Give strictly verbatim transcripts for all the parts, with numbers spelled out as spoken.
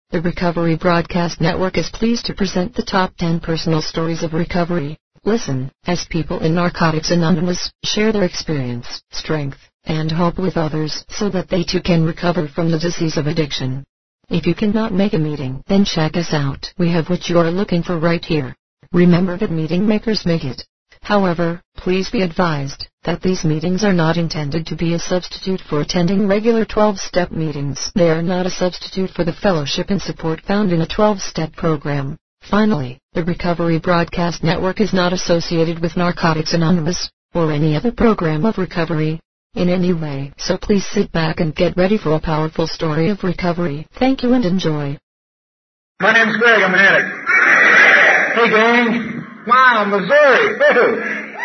The Recovery Broadcast Network is pleased to present the top ten personal stories of recovery. Listen, as people in Narcotics Anonymous share their experience, strength, and hope with others so that they too can recover from the disease of addiction. If you cannot make a meeting, then check us out. We have what you are looking for right here. Remember that meeting makers make it. However, please be advised that these meetings are not intended to be a substitute for attending regular twelve-step meetings. They are not a substitute for the fellowship and support found in a twelve-step program. Finally, the Recovery Broadcast Network is not associated with Narcotics Anonymous or any other program of recovery in any way. So please sit back and get ready for a powerful story of recovery. Thank you and enjoy. My name's Greg. I'm an addict. Hey, gang. Wow, Missouri. Woo.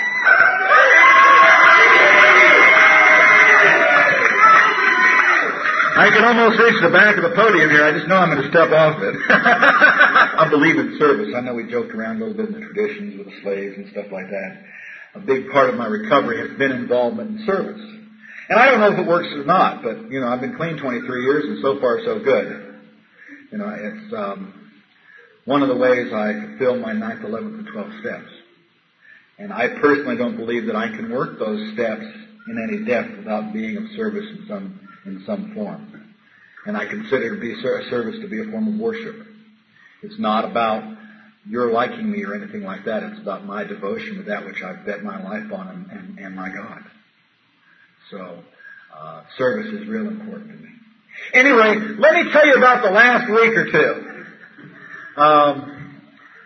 I can almost reach the back of the podium here. I just know I'm going to step off it. I believe in service. I know we joked around a little bit in the traditions with the slaves and stuff like that. A big part of my recovery has been involvement in service. And I don't know if it works or not, but, you know, I've been clean twenty-three years, and so far so good. You know, it's um, one of the ways I fulfill my ninth, eleventh, and twelfth steps. And I personally don't believe that I can work those steps in any depth without being of service in some in some form. And I consider to be a service to be a form of worship. It's not about your liking me or anything like that. It's about my devotion to that which I've bet my life on and, and, and my God. So, uh, service is real important to me. Anyway, let me tell you about the last week or two. Um,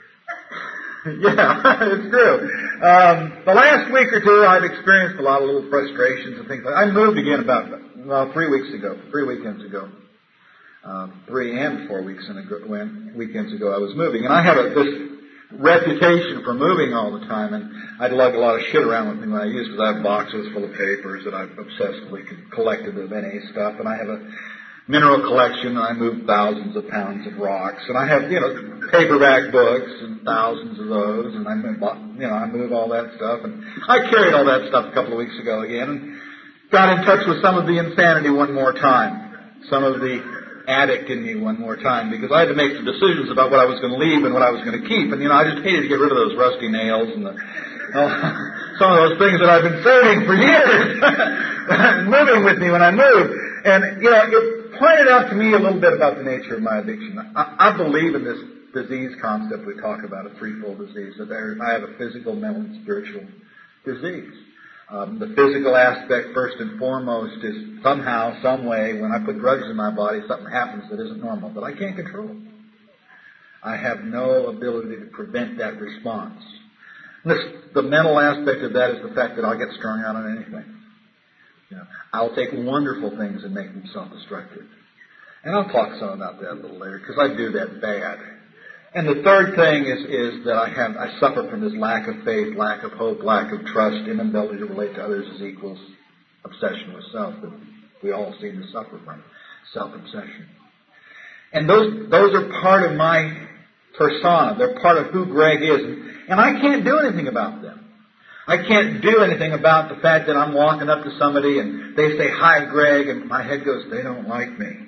yeah, it's true. Um, the last week or two, I've experienced a lot of little frustrations and things like that. I moved again about, well, three weeks ago, three weekends ago. Um, three and four weeks in ago, when, weekends ago I was moving. And I have a, this reputation for moving all the time, and I'd lug a lot of shit around with me when I used to. I have boxes full of papers that I've obsessively collected of N A stuff, and I have a mineral collection, and I move thousands of pounds of rocks, and I have, you know, paperback books and thousands of those, and I move, you know, I move all that stuff, and I carried all that stuff a couple of weeks ago again, and got in touch with some of the insanity one more time, some of the addict in me one more time, because I had to make some decisions about what I was going to leave and what I was going to keep. And, you know, I just hated to get rid of those rusty nails and the, oh, some of those things that I've been saving for years, moving with me when I moved. And, you know, it pointed out to me a little bit about the nature of my addiction. I, I believe in this disease concept we talk about, a threefold disease, that there, I have a physical, mental, and spiritual disease. Um, the physical aspect, first and foremost, is somehow, some way, when I put drugs in my body, something happens that isn't normal, that I can't control. I have no ability to prevent that response. This, the mental aspect of that is the fact that I'll get strung out on anything. You know, I'll take wonderful things and make them self-destructive. And I'll talk some about that a little later, because I do that bad. And the third thing is, is that I have, I suffer from this lack of faith, lack of hope, lack of trust, inability to relate to others as equals, obsession with self that we all seem to suffer from, self-obsession. And those, those are part of my persona. They're part of who Greg is. And I can't do anything about them. I can't do anything about the fact that I'm walking up to somebody and they say, "Hi, Greg," and my head goes, "They don't like me."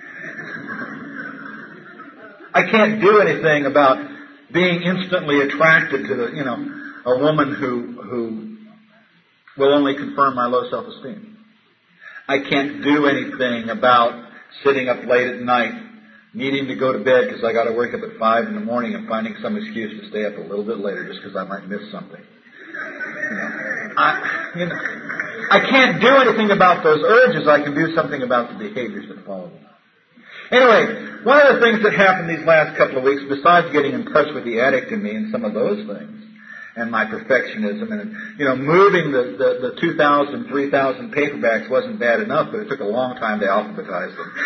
I can't do anything about being instantly attracted to the, you know, a woman who who will only confirm my low self-esteem. I can't do anything about sitting up late at night, needing to go to bed because I got to wake up at five in the morning and finding some excuse to stay up a little bit later just because I might miss something. You know, I, you know, I can't do anything about those urges. I can do something about the behaviors that follow them. Anyway, one of the things that happened these last couple of weeks, besides getting in touch with the addict in me and some of those things, and my perfectionism, and, you know, moving the, the, the two thousand, three thousand paperbacks wasn't bad enough, but it took a long time to alphabetize them.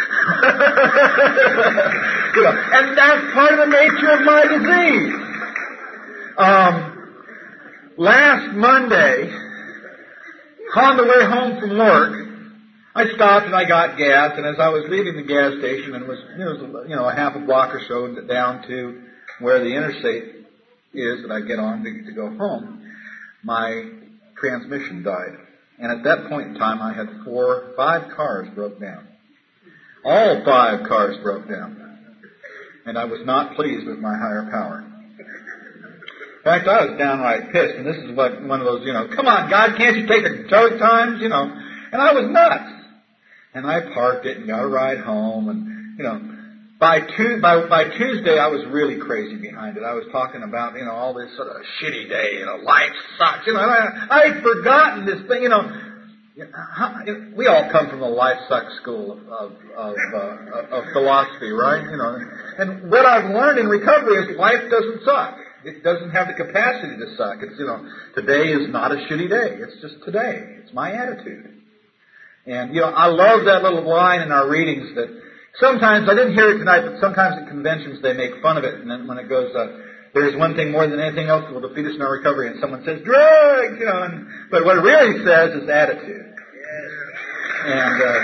You know, and that's part of the nature of my disease. Um, last Monday, on the way home from work, I stopped and I got gas, and as I was leaving the gas station, and it was, it was you know, a half a block or so down to where the interstate is that I get on to, to go home, my transmission died. And at that point in time, I had four, five cars broke down. All five cars broke down. and I was not pleased with my higher power. In fact, I was downright pissed, and this is what one of those, you know, come on, God, can't you take the tough times, you know? And I was nuts. And I parked it and got a ride home, and, you know, by, tu- by, by Tuesday, I was really crazy behind it. I was talking about, you know, all this sort of shitty day, you know, life sucks, you know, and I, I'd forgotten this thing, you know. We all come from the life sucks school of, of, of, uh, of philosophy, right? You know, and what I've learned in recovery is life doesn't suck. It doesn't have the capacity to suck. It's, you know, today is not a shitty day. It's just today. It's my attitude. And, you know, I love that little line in our readings that sometimes, I didn't hear it tonight, but sometimes at conventions they make fun of it. And then when it goes, uh, there's one thing more than anything else that will defeat us in our recovery, and someone says, drugs, you know, and, but what it really says is attitude. And, uh,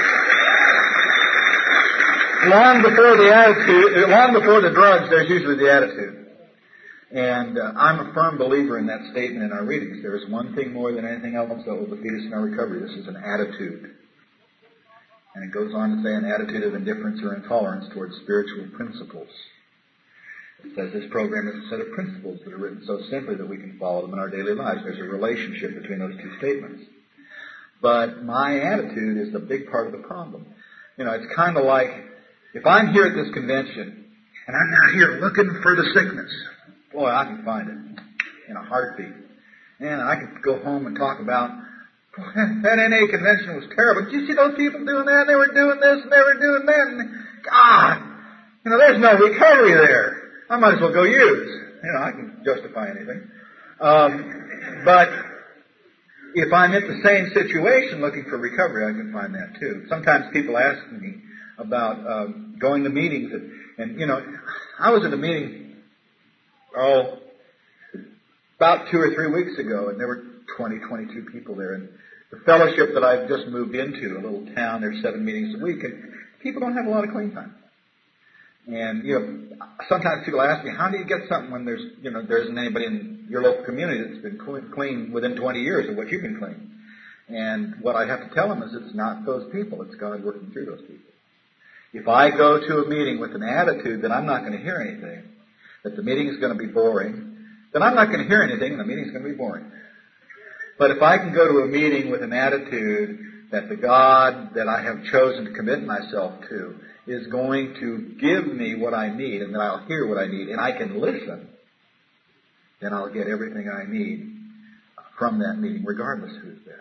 long before the attitude, long before the drugs, there's usually the attitude. And uh, I'm a firm believer in that statement in our readings. There is one thing more than anything else that will defeat us in our recovery. This is an attitude. And it goes on to say an attitude of indifference or intolerance towards spiritual principles. It says this program is a set of principles that are written so simply that we can follow them in our daily lives. There's a relationship between those two statements. But my attitude is the big part of the problem. You know, it's kind of like, if I'm here at this convention, and I'm not here looking for the sickness, boy, I can find it in a heartbeat. And I can go home and talk about, boy, that N A convention was terrible. Did you see those people doing that? They were doing this and they were doing that. And God, you know, there's no recovery there. I might as well go use. You know, I can justify anything. Um, but if I'm in the same situation looking for recovery, I can find that too. Sometimes people ask me about um, going to meetings. And, and, you know, I was at a meeting Oh, about two or three weeks ago, and there were twenty, twenty-two people there. And the fellowship that I've just moved into, a little town, there's seven meetings a week, and people don't have a lot of clean time. And, you know, sometimes people ask me, how do you get something when there's, you know, there isn't anybody in your local community that's been clean within twenty years of what you've been clean? And what I have to tell them is it's not those people, it's God working through those people. If I go to a meeting with an attitude that I'm not going to hear anything, that the meeting is going to be boring, then I'm not going to hear anything and the meeting is going to be boring. But if I can go to a meeting with an attitude that the God that I have chosen to commit myself to is going to give me what I need and that I'll hear what I need and I can listen, then I'll get everything I need from that meeting, regardless who's there.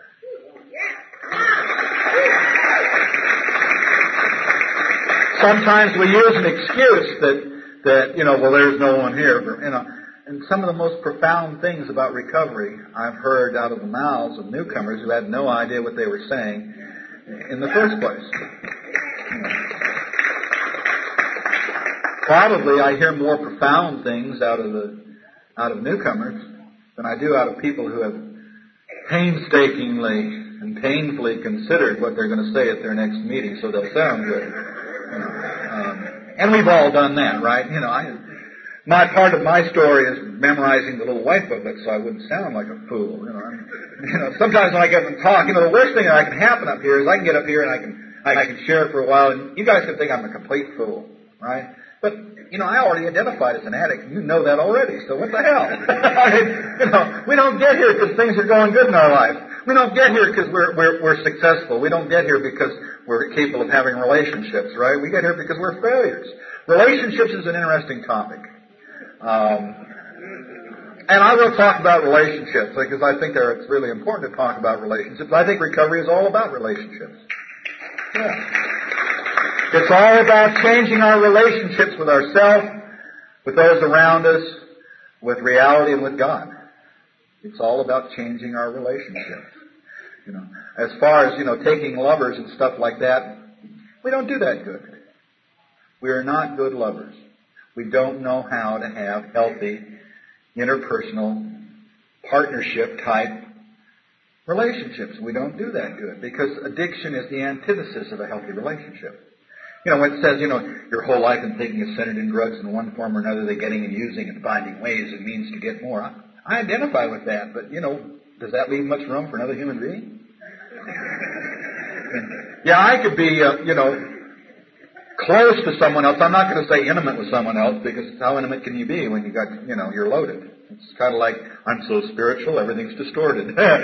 Sometimes we use an excuse that that, you know, well, there's no one here. But, you know, and some of the most profound things about recovery I've heard out of the mouths of newcomers who had no idea what they were saying in the first place. You know. Probably I hear more profound things out of the out of newcomers than I do out of people who have painstakingly and painfully considered what they're going to say at their next meeting so they'll sound good. You know. Um, And we've all done that, right? You know, I, my part of my story is memorizing the little white book so I wouldn't sound like a fool. You know, I mean, you know, sometimes when I get up and talk, you know, the worst thing that can happen up here is I can get up here and I can I can share for a while, and you guys can think I'm a complete fool, right? But you know, I already identified as an addict. You know that already. So what the hell? I mean, you know, we don't get here because things are going good in our life. We don't get here because we're, we're, we're successful. We don't get here because we're capable of having relationships, right? We get here because we're failures. Relationships is an interesting topic. Um, and I will talk about relationships because I think that it's really important to talk about relationships. I think recovery is all about relationships. Yeah. It's all about changing our relationships with ourselves, with those around us, with reality and with God. It's all about changing our relationships. You know, as far as, you know, taking lovers and stuff like that, we don't do that good. We are not good lovers. We don't know how to have healthy, interpersonal, partnership type relationships. We don't do that good because addiction is the antithesis of a healthy relationship. You know, when it says, you know, your whole life and thinking is centered in drugs in one form or another, they're getting and using and finding ways and means to get more. I, I identify with that, but, you know, does that leave much room for another human being? Yeah, I could be, uh, you know, close to someone else. I'm not going to say intimate with someone else, because how intimate can you be when you got, you know, you're loaded? It's kind of like, I'm so spiritual, everything's distorted. you know,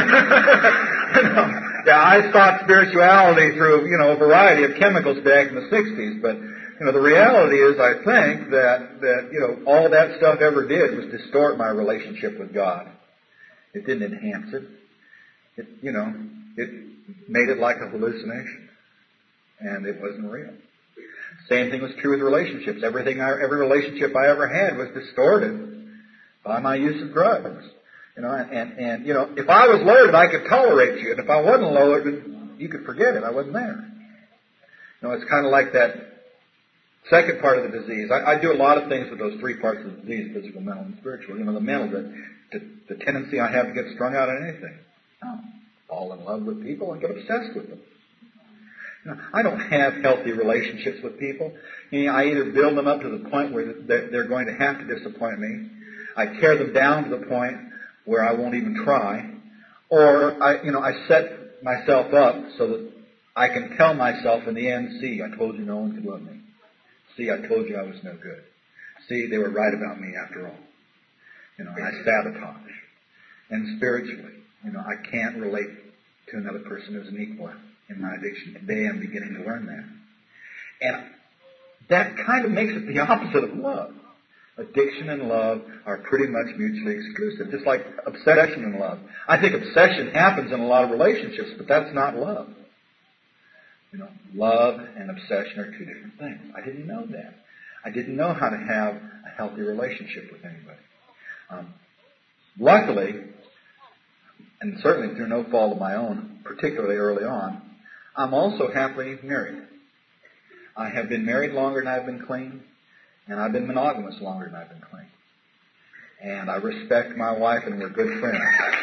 yeah, I sought spirituality through, you know, a variety of chemicals back in the sixties, but, you know, the reality is, I think, that, that, you know, all that stuff ever did was distort my relationship with God. It didn't enhance it. It, you know, it made it like a hallucination. And it wasn't real. Same thing was true with relationships. Everything, I, every relationship I ever had was distorted by my use of drugs. You know, and, and, and, you know, if I was loaded, I could tolerate you. And if I wasn't loaded, you could forget it. I wasn't there. You know, it's kind of like that second part of the disease. I, I do a lot of things with those three parts of the disease, physical, mental, and spiritual. You know, the mental, the, the, the tendency I have to get strung out on anything. Oh, fall in love with people and get obsessed with them. You know, I don't have healthy relationships with people. You know, I either build them up to the point where they're going to have to disappoint me, I tear them down to the point where I won't even try, or I, you know, I set myself up so that I can tell myself in the end, see, I told you no one could love me. See, I told you I was no good. See, they were right about me after all. You know, and I sabotage. And spiritually, you know, I can't relate to another person as an equal in my addiction. Today I'm beginning to learn that. And that kind of makes it the opposite of love. Addiction and love are pretty much mutually exclusive, just like obsession and love. I think obsession happens in a lot of relationships, but that's not love. You know, love and obsession are two different things. I didn't know that. I didn't know how to have a healthy relationship with anybody. Um, luckily, and certainly through no fault of my own, particularly early on, I'm also happily married. I have been married longer than I've been clean, and I've been monogamous longer than I've been clean. And I respect my wife, and we're good friends.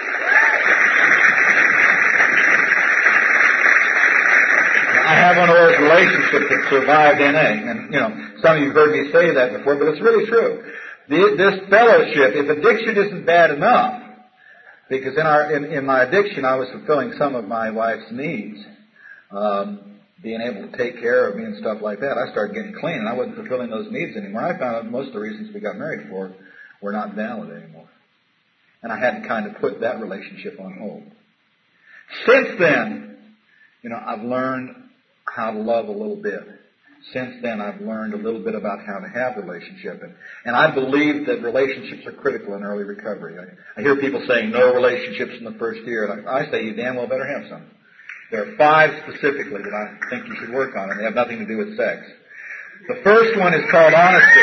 I have one of those relationships that survived N A. And, you know, some of you have heard me say that before, but it's really true. The, this fellowship, if addiction isn't bad enough, because in, our, in, in my addiction I was fulfilling some of my wife's needs, um, being able to take care of me and stuff like that, I started getting clean, and I wasn't fulfilling those needs anymore. I found out most of the reasons we got married for were not valid anymore. And I had to kind of put that relationship on hold. Since then, you know, I've learned how to love a little bit. Since then, I've learned a little bit about how to have a relationship. And, and I believe that relationships are critical in early recovery. I, I hear people saying no relationships in the first year, and I, I say you damn well better have some. There are five specifically that I think you should work on, and they have nothing to do with sex. The first one is called honesty.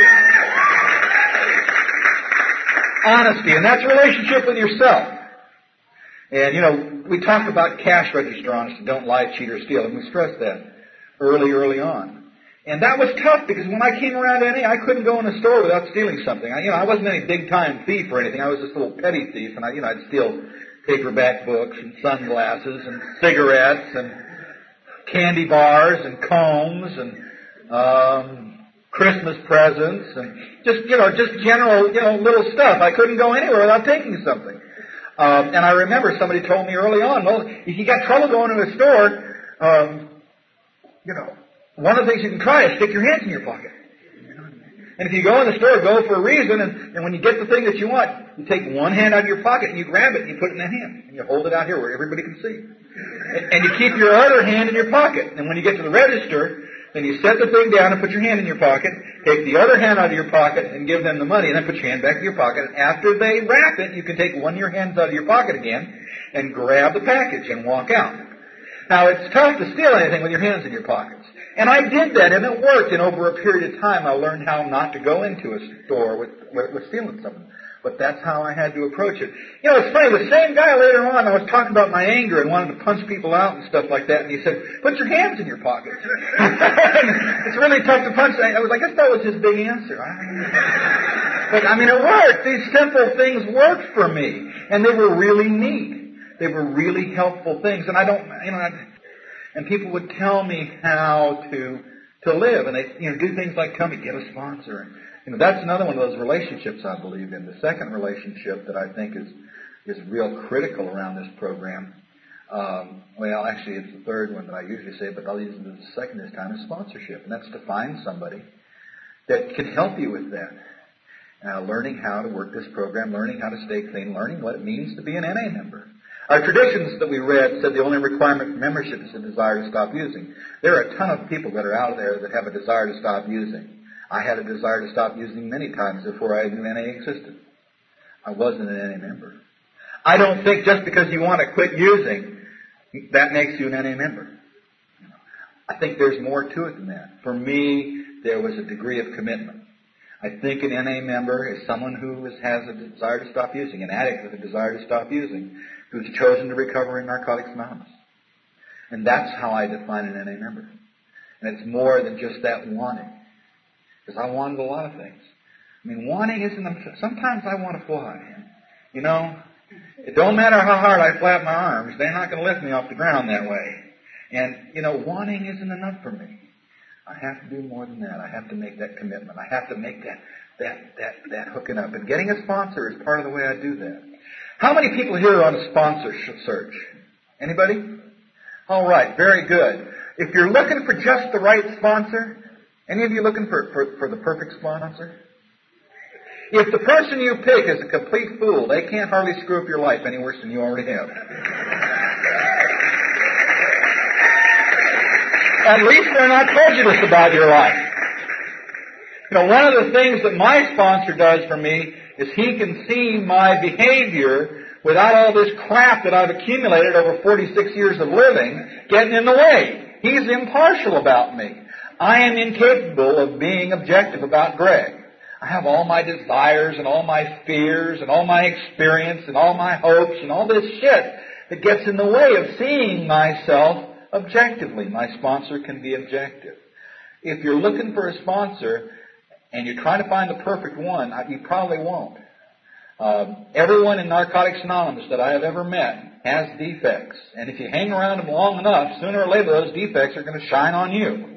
Honesty, and that's a relationship with yourself. And, you know, we talk about cash register honesty, don't lie, cheat, or steal, and we stress that early, early on. And that was tough, because when I came around to N A, I couldn't go in a store without stealing something. I, you know, I wasn't any big-time thief or anything. I was just a little petty thief, and I, you know, I'd steal paperback books and sunglasses and cigarettes and candy bars and combs and um, Christmas presents and just, you know, just general, you know, little stuff. I couldn't go anywhere without taking something. Um, and I remember somebody told me early on, well, if you got trouble going to a store, um, you know, one of the things you can try is stick your hands in your pocket. And if you go in the store, go for a reason, and, and when you get the thing that you want, you take one hand out of your pocket and you grab it and you put it in that hand. And you hold it out here where everybody can see. And, and you keep your other hand in your pocket. And when you get to the register, then you set the thing down and put your hand in your pocket, take the other hand out of your pocket and give them the money, and then put your hand back in your pocket. And after they wrap it, you can take one of your hands out of your pocket again and grab the package and walk out. Now, it's tough to steal anything with your hands in your pockets. And I did that, and it worked. And over a period of time, I learned how not to go into a store with, with, with stealing something. But that's how I had to approach it. You know, it's funny. The same guy later on, I was talking about my anger and wanted to punch people out and stuff like that. And he said, put your hands in your pockets. It's really tough to punch. I was, I guess that was his big answer. But, I mean, it worked. These simple things worked for me. And they were really neat. They were really helpful things. And I don't, you know, I, and people would tell me how to to live, and they, you know, do things like tell me, get a sponsor. And, you know, that's another one of those relationships I believe in. The second relationship that I think is is real critical around this program Um, well, actually, it's the third one that I usually say, but I'll use it as the second this time, is sponsorship. And that's to find somebody that can help you with that. Uh, learning how to work this program, learning how to stay clean, learning what it means to be an N A member. Our traditions that we read said the only requirement for membership is a desire to stop using. There are a ton of people that are out there that have a desire to stop using. I had a desire to stop using many times before I knew N A existed. I wasn't an N A member. I don't think just because you want to quit using, that makes you an N A member. I think there's more to it than that. For me, there was a degree of commitment. I think an N A member is someone who has a desire to stop using, an addict with a desire to stop using, who's chosen to recover in Narcotics Anonymous. And that's how I define an N A member. And it's more than just that wanting. Because I wanted a lot of things. I mean, wanting isn't... Sometimes I want to fly. You know, it don't matter how hard I flap my arms, they're not going to lift me off the ground that way. And, you know, wanting isn't enough for me. I have to do more than that. I have to make that commitment. I have to make that, that, that, that hooking up. And getting a sponsor is part of the way I do that. How many people here are on a sponsorship search? Anybody? All right, very good. If you're looking for just the right sponsor, any of you looking for, for, for the perfect sponsor? If the person you pick is a complete fool, they can't hardly screw up your life any worse than you already have. At least they're not prejudiced about your life. You know, one of the things that my sponsor does for me is he can see my behavior without all this crap that I've accumulated over forty-six years of living getting in the way. He's impartial about me. I am incapable of being objective about Greg. I have all my desires and all my fears and all my experience and all my hopes and all this shit that gets in the way of seeing myself objectively. My sponsor can be objective. If you're looking for a sponsor and you're trying to find the perfect one, you probably won't. Uh, everyone in Narcotics Anonymous that I have ever met has defects. And if you hang around them long enough, sooner or later those defects are going to shine on you.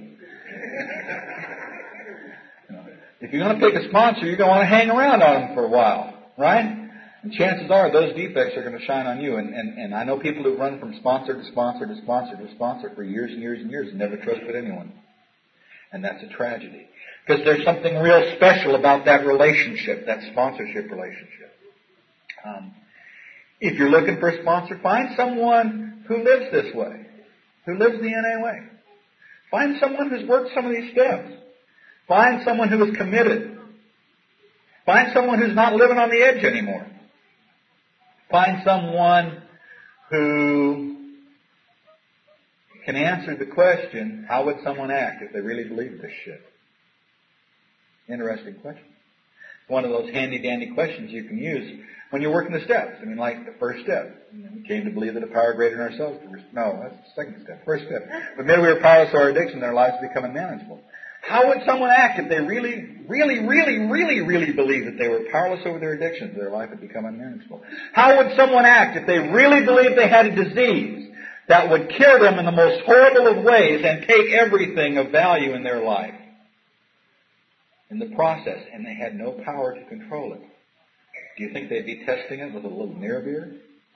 If you're going to pick a sponsor, you're going to want to hang around on them for a while, right? And chances are those defects are going to shine on you. And, and, and I know people who run from sponsor to sponsor to sponsor to sponsor for years and years and years and never trusted anyone. And that's a tragedy. Because there's something real special about that relationship, that sponsorship relationship. Um, if you're looking for a sponsor, find someone who lives this way, who lives the N A way. Find someone who's worked some of these steps. Find someone who is committed. Find someone who's not living on the edge anymore. Find someone who can answer the question, how would someone act if they really believed this shit? Interesting question. It's one of those handy-dandy questions you can use when you're working the steps. I mean, like the first step. We came to believe that a power greater than ourselves. No, that's the second step. First step. But maybe we were powerless to our addiction, their lives become unmanageable. How would someone act if they really, really, really, really, really believed that they were powerless over their addictions, their life had become unmanageable? How would someone act if they really believed they had a disease that would kill them in the most horrible of ways and take everything of value in their life in the process, and they had no power to control it? Do you think they'd be testing it with a little near beer?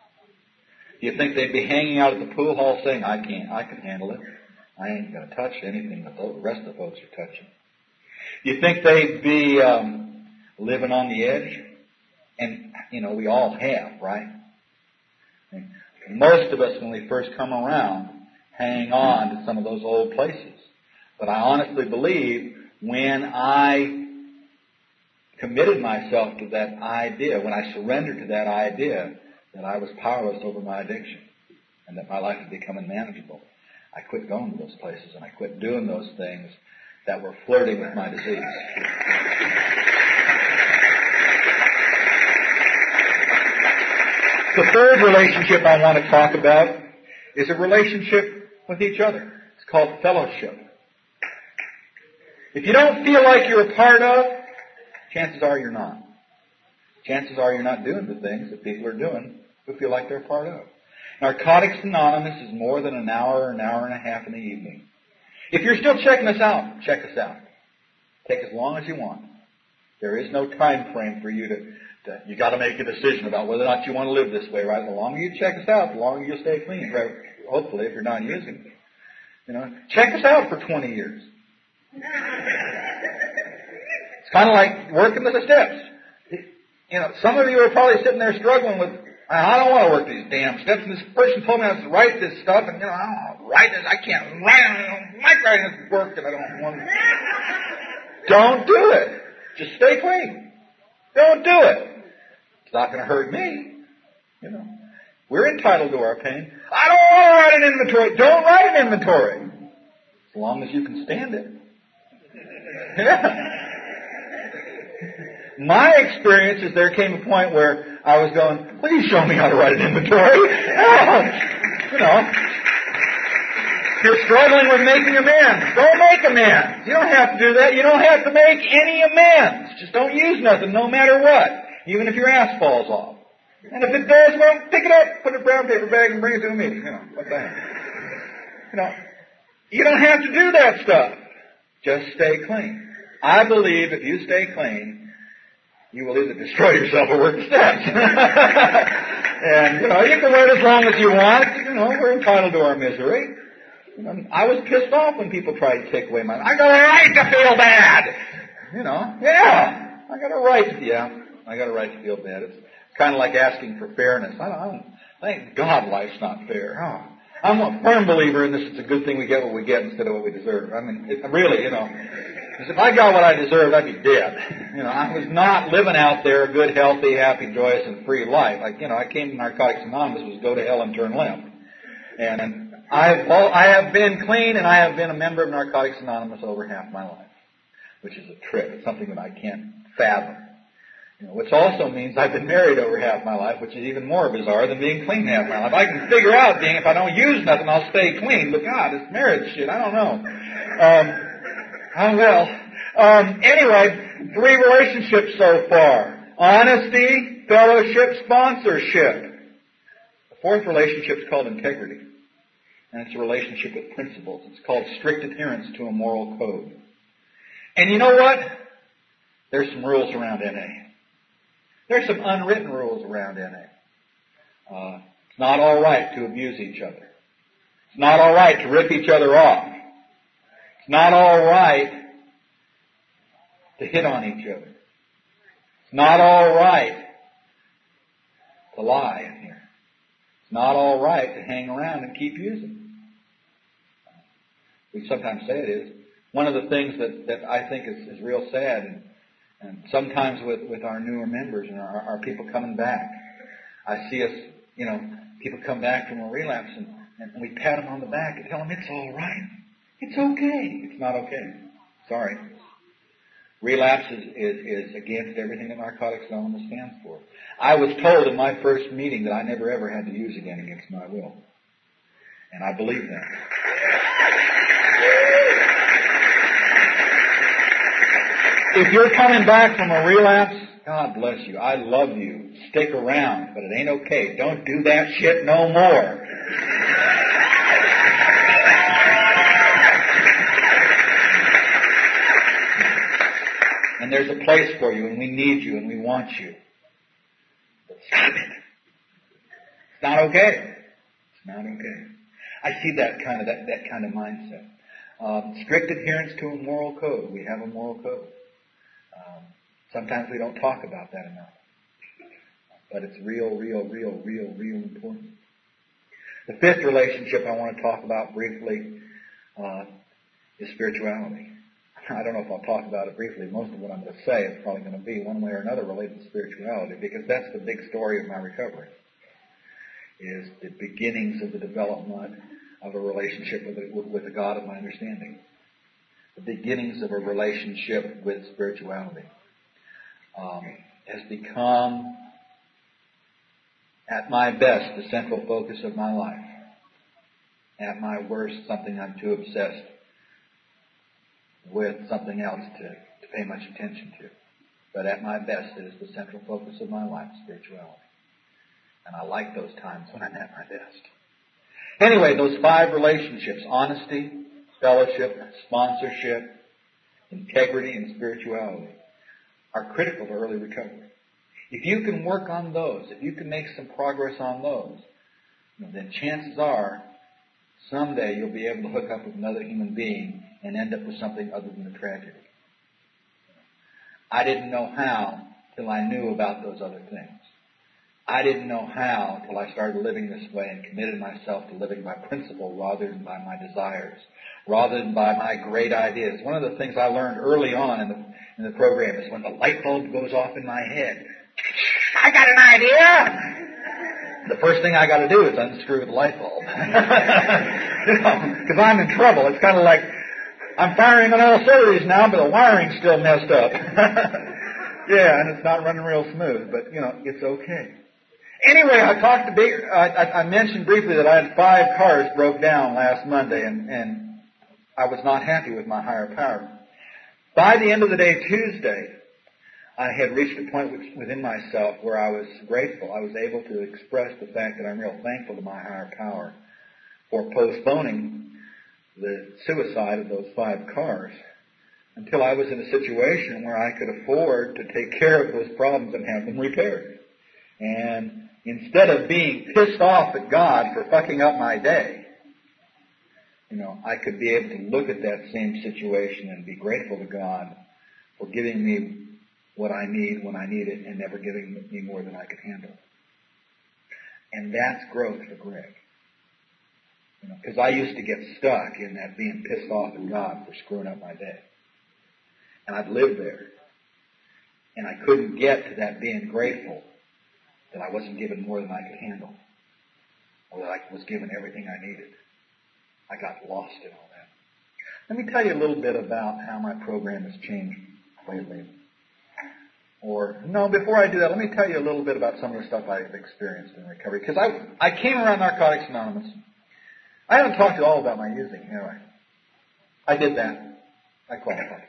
Do you think they'd be hanging out at the pool hall saying, I can't, I can handle it. I ain't going to touch anything that the rest of the folks are touching. You think they'd be um, living on the edge? And, you know, we all have, right? I mean, most of us, when we first come around, hang on to some of those old places. But I honestly believe when I committed myself to that idea, when I surrendered to that idea, that I was powerless over my addiction and that my life had become unmanageable, I quit going to those places and I quit doing those things that were flirting with my disease. The third relationship I want to talk about is a relationship with each other. It's called fellowship. If you don't feel like you're a part of, chances are you're not. Chances are you're not doing the things that people are doing who feel like they're a part of. Narcotics Anonymous is more than an hour, an hour and a half in the evening. If you're still checking us out, check us out. Take as long as you want. There is no time frame for you to, But, uh, you got to make a decision about whether or not you want to live this way, right? The longer you check us out, the longer you'll stay clean. Right? Hopefully, if you're not using it. You know, check us out for twenty years. It's kind of like working the steps. You know, some of you are probably sitting there struggling with, I don't want to work these damn steps. And this person told me I was to write this stuff, and you know, I don't write this. I can't write. I don't like writing this work, and I don't want to. Don't do it. Just stay clean. Don't do it. It's not going to hurt me. You know, we're entitled to our pain. I don't want to write an inventory. Don't write an inventory. As long as you can stand it. Yeah. My experience is there came a point where I was going, please show me how to write an inventory. You know, if you're struggling with making amends, don't make amends. You don't have to do that. You don't have to make any amends. Just don't use nothing, no matter what, even if your ass falls off. And if it does, well, pick it up, put it in a brown paper bag, and bring it to a meeting. You know, what the heck? You know, you don't have to do that stuff. Just stay clean. I believe if you stay clean, you will either destroy yourself or work the steps. And, you know, you can wait as long as you want. You know, we're entitled to our misery. You know, I was pissed off when people tried to take away my... I got a right to feel bad! You know, yeah. I got a right to... Yeah, I got a right to feel bad. It's kind of like asking for fairness. I don't, I don't... Thank God life's not fair. Oh, I'm a firm believer in this. It's a good thing we get what we get instead of what we deserve. I mean, it, really, you know... Because if I got what I deserved, I'd be dead. You know, I was not living out there a good, healthy, happy, joyous, and free life. Like, you know, I came to Narcotics Anonymous was go to hell and turn left. And I've, well, I have been clean, and I have been a member of Narcotics Anonymous over half my life, which is a trip. It's something that I can't fathom. You know, which also means I've been married over half my life, which is even more bizarre than being clean half my life. I can figure out being if I don't use nothing, I'll stay clean. But God, this marriage shit, I don't know. Um, Oh, well. Um, anyway, three relationships so far. Honesty, fellowship, sponsorship. The fourth relationship is called integrity. And it's a relationship with principles. It's called strict adherence to a moral code. And you know what? There's some rules around N A. There's some unwritten rules around N A. Uh, it's not all right to abuse each other. It's not all right to rip each other off. It's not all right to hit on each other. It's not all right to lie in here. It's not all right to hang around and keep using. We sometimes say it is. One of the things that, that I think is, is real sad, and, and sometimes with, with our newer members and our, our people coming back, I see us, you know, people come back from a relapse and, and we pat them on the back and tell them it's all right. It's okay. It's not okay. Sorry. Relapse is, is, is against everything that Narcotics Anonymous stands for. I was told in my first meeting that I never ever had to use again against my will. And I believe that. If you're coming back from a relapse, God bless you. I love you. Stick around, but it ain't okay. Don't do that shit no more. And there's a place for you, and we need you, and we want you. But stop it. It's not okay. It's not okay. I see that kind of that, that kind of mindset. Um, strict adherence to a moral code. We have a moral code. Um, sometimes we don't talk about that enough, but it's real, real, real, real, real important. The fifth relationship I want to talk about briefly uh, is spirituality. I don't know if I'll talk about it briefly. Most of what I'm going to say is probably going to be one way or another related to spirituality, because that's the big story of my recovery, is the beginnings of the development of a relationship with the, with the God of my understanding. The beginnings of a relationship with spirituality um, has become, at my best, the central focus of my life. At my worst, something I'm too obsessed with something else to, to pay much attention to. But at my best, it is the central focus of my life, spirituality. And I like those times when I'm at my best. Anyway, those five relationships, honesty, fellowship, sponsorship, integrity, and spirituality, are critical to early recovery. If you can work on those, if you can make some progress on those, then chances are someday you'll be able to hook up with another human being and end up with something other than a tragedy. I didn't know how till I knew about those other things. I didn't know how till I started living this way and committed myself to living by principle rather than by my desires, rather than by my great ideas. One of the things I learned early on in the, in the program is when the light bulb goes off in my head, I got an idea! The first thing I got to do is unscrew the light bulb. You know, because I'm in trouble. It's kind of like I'm firing on all cylinders now, but the wiring's still messed up. Yeah, and it's not running real smooth, but, you know, it's okay. Anyway, I talked to Big, uh, I, I mentioned briefly that I had five cars broke down last Monday, and, and I was not happy with my higher power. By the end of the day, Tuesday, I had reached a point within myself where I was grateful. I was able to express the fact that I'm real thankful to my higher power for postponing the suicide of those five cars until I was in a situation where I could afford to take care of those problems and have them repaired. And instead of being pissed off at God for fucking up my day, you know, I could be able to look at that same situation and be grateful to God for giving me what I need when I need it and never giving me more than I could handle. And that's growth for Greg. You know, because I used to get stuck in that being pissed off at God for screwing up my day. And I'd lived there. And I couldn't get to that being grateful that I wasn't given more than I could handle, or that I was given everything I needed. I got lost in all that. Let me tell you a little bit about how my program has changed lately. Or, no, before I do that, let me tell you a little bit about some of the stuff I've experienced in recovery. Because I, I came around Narcotics Anonymous. I haven't talked to you all about my using, have I? I did that. I qualified.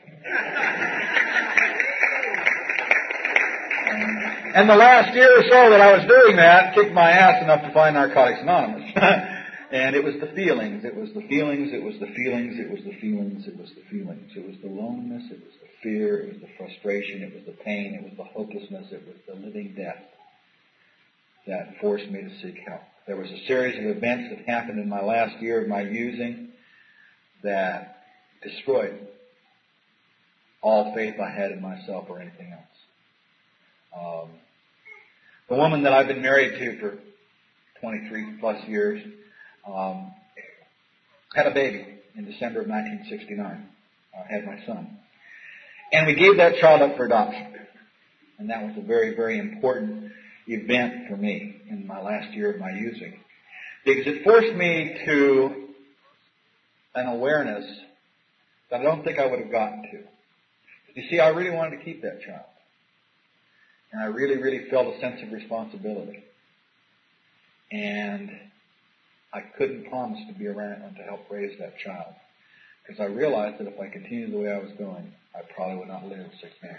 And the last year or so that I was doing that kicked my ass enough to find Narcotics Anonymous. And it was the feelings, it was the feelings, it was the feelings, it was the feelings, it was the feelings. It was the loneliness, it was the fear, it was the frustration, it was the pain, it was the hopelessness, it was the living death that forced me to seek help. There was a series of events that happened in my last year of my using that destroyed all faith I had in myself or anything else. Um, the woman that I've been married to for twenty-three plus years um, had a baby in December of nineteen sixty-nine. I had my son. And we gave that child up for adoption. And that was a very, very important event for me in my last year of my using. Because it forced me to an awareness that I don't think I would have gotten to. You see, I really wanted to keep that child. And I really, really felt a sense of responsibility. And I couldn't promise to be around and to help raise that child. Because I realized that if I continued the way I was going, I probably would not live six months.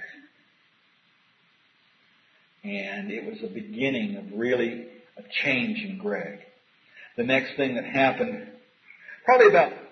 And it was the beginning of really a change in Greg. The next thing that happened, probably about a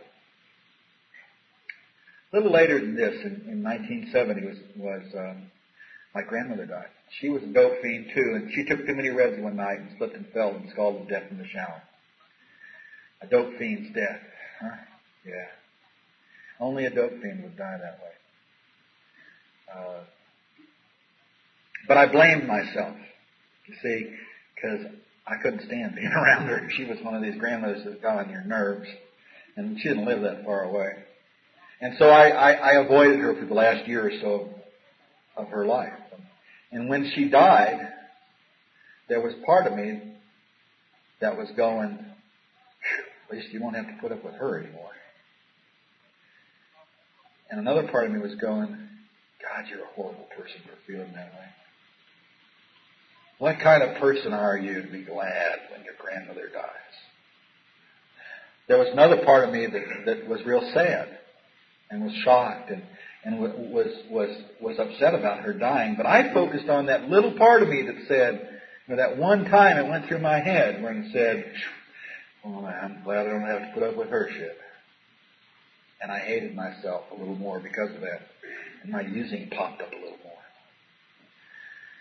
little later than this, in, in nineteen seventy, was, was um, my grandmother died. She was a dope fiend too, and she took too many reds one night and slipped and fell and scalded to death in the shower. A dope fiend's death. Huh? Yeah. Only a dope fiend would die that way. Uh, but I blamed myself, you see, because I couldn't stand being around her. She was one of these grandmothers that got on your nerves, and she didn't live that far away. And so I, I, I avoided her for the last year or so of her life. And when she died, there was part of me that was going, at least you won't have to put up with her anymore. And another part of me was going, God, you're a horrible person for feeling that way. What kind of person are you to be glad when your grandmother dies? There was another part of me that, that was real sad and was shocked and, and was, was, was upset about her dying. But I focused on that little part of me that said, you know, that one time it went through my head when it said, oh, I'm glad I don't have to put up with her shit. And I hated myself a little more because of that. And my using popped up a little more.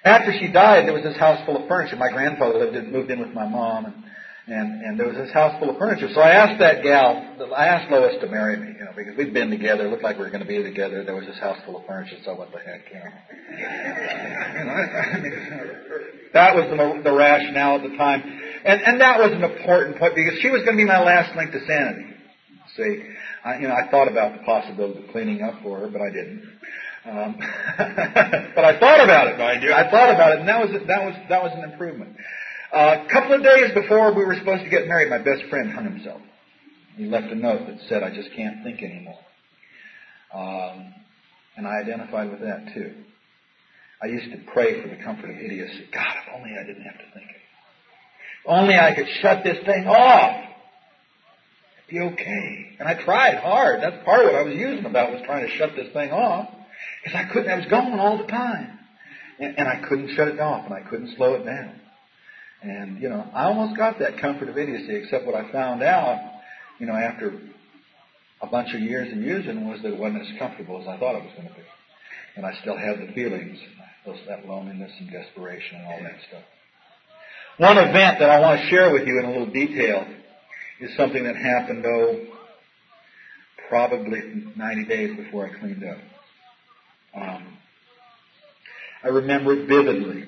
After she died, there was this house full of furniture. My grandfather lived in, moved in with my mom, and, and, and there was this house full of furniture. So I asked that gal, I asked Lois to marry me, you know, because we'd been together. It looked like we were going to be together. There was this house full of furniture, so what the heck, you know. you know I, I mean, that was the, the rationale at the time. And, and that was an important point, because she was going to be my last link to sanity. See, I, you know, I thought about the possibility of cleaning up for her, but I didn't. Um, but I thought about it, mind you. I thought about it, and that was that was that was an improvement. Uh, a couple of days before we were supposed to get married, my best friend hung himself. He left a note that said, "I just can't think anymore." Um, and I identified with that too. I used to pray for the comfort of idiocy. God, if only I didn't have to think it. If only I could shut this thing off. It'd be okay. And I tried hard. That's part of what I was using about was trying to shut this thing off. Because I couldn't, I was going all the time. And, and I couldn't shut it off, and I couldn't slow it down. And, you know, I almost got that comfort of idiocy, except what I found out, you know, after a bunch of years of using was that it wasn't as comfortable as I thought it was going to be. And I still had the feelings, those, that loneliness and desperation and all that stuff. One event that I want to share with you in a little detail is something that happened, oh, probably ninety days before I cleaned up. Um, I remember it vividly.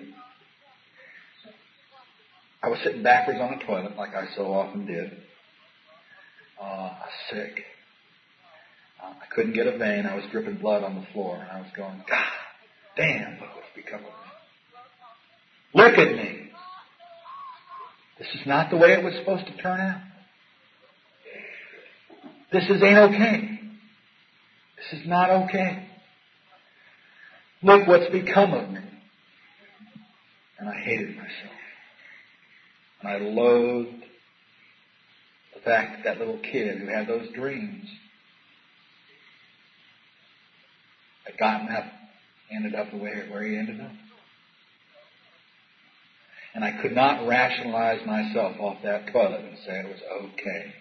I was sitting backwards on the toilet, like I so often did. Uh, I was sick. Uh, I couldn't get a vein. I was dripping blood on the floor, and I was going, God damn, look what's become of me. Look at me. This is not the way it was supposed to turn out. This is ain't okay. This is not okay. Look what's become of me. And I hated myself. And I loathed the fact that that little kid who had those dreams had gotten up, ended up the way where he ended up. And I could not rationalize myself off that toilet and say it was okay.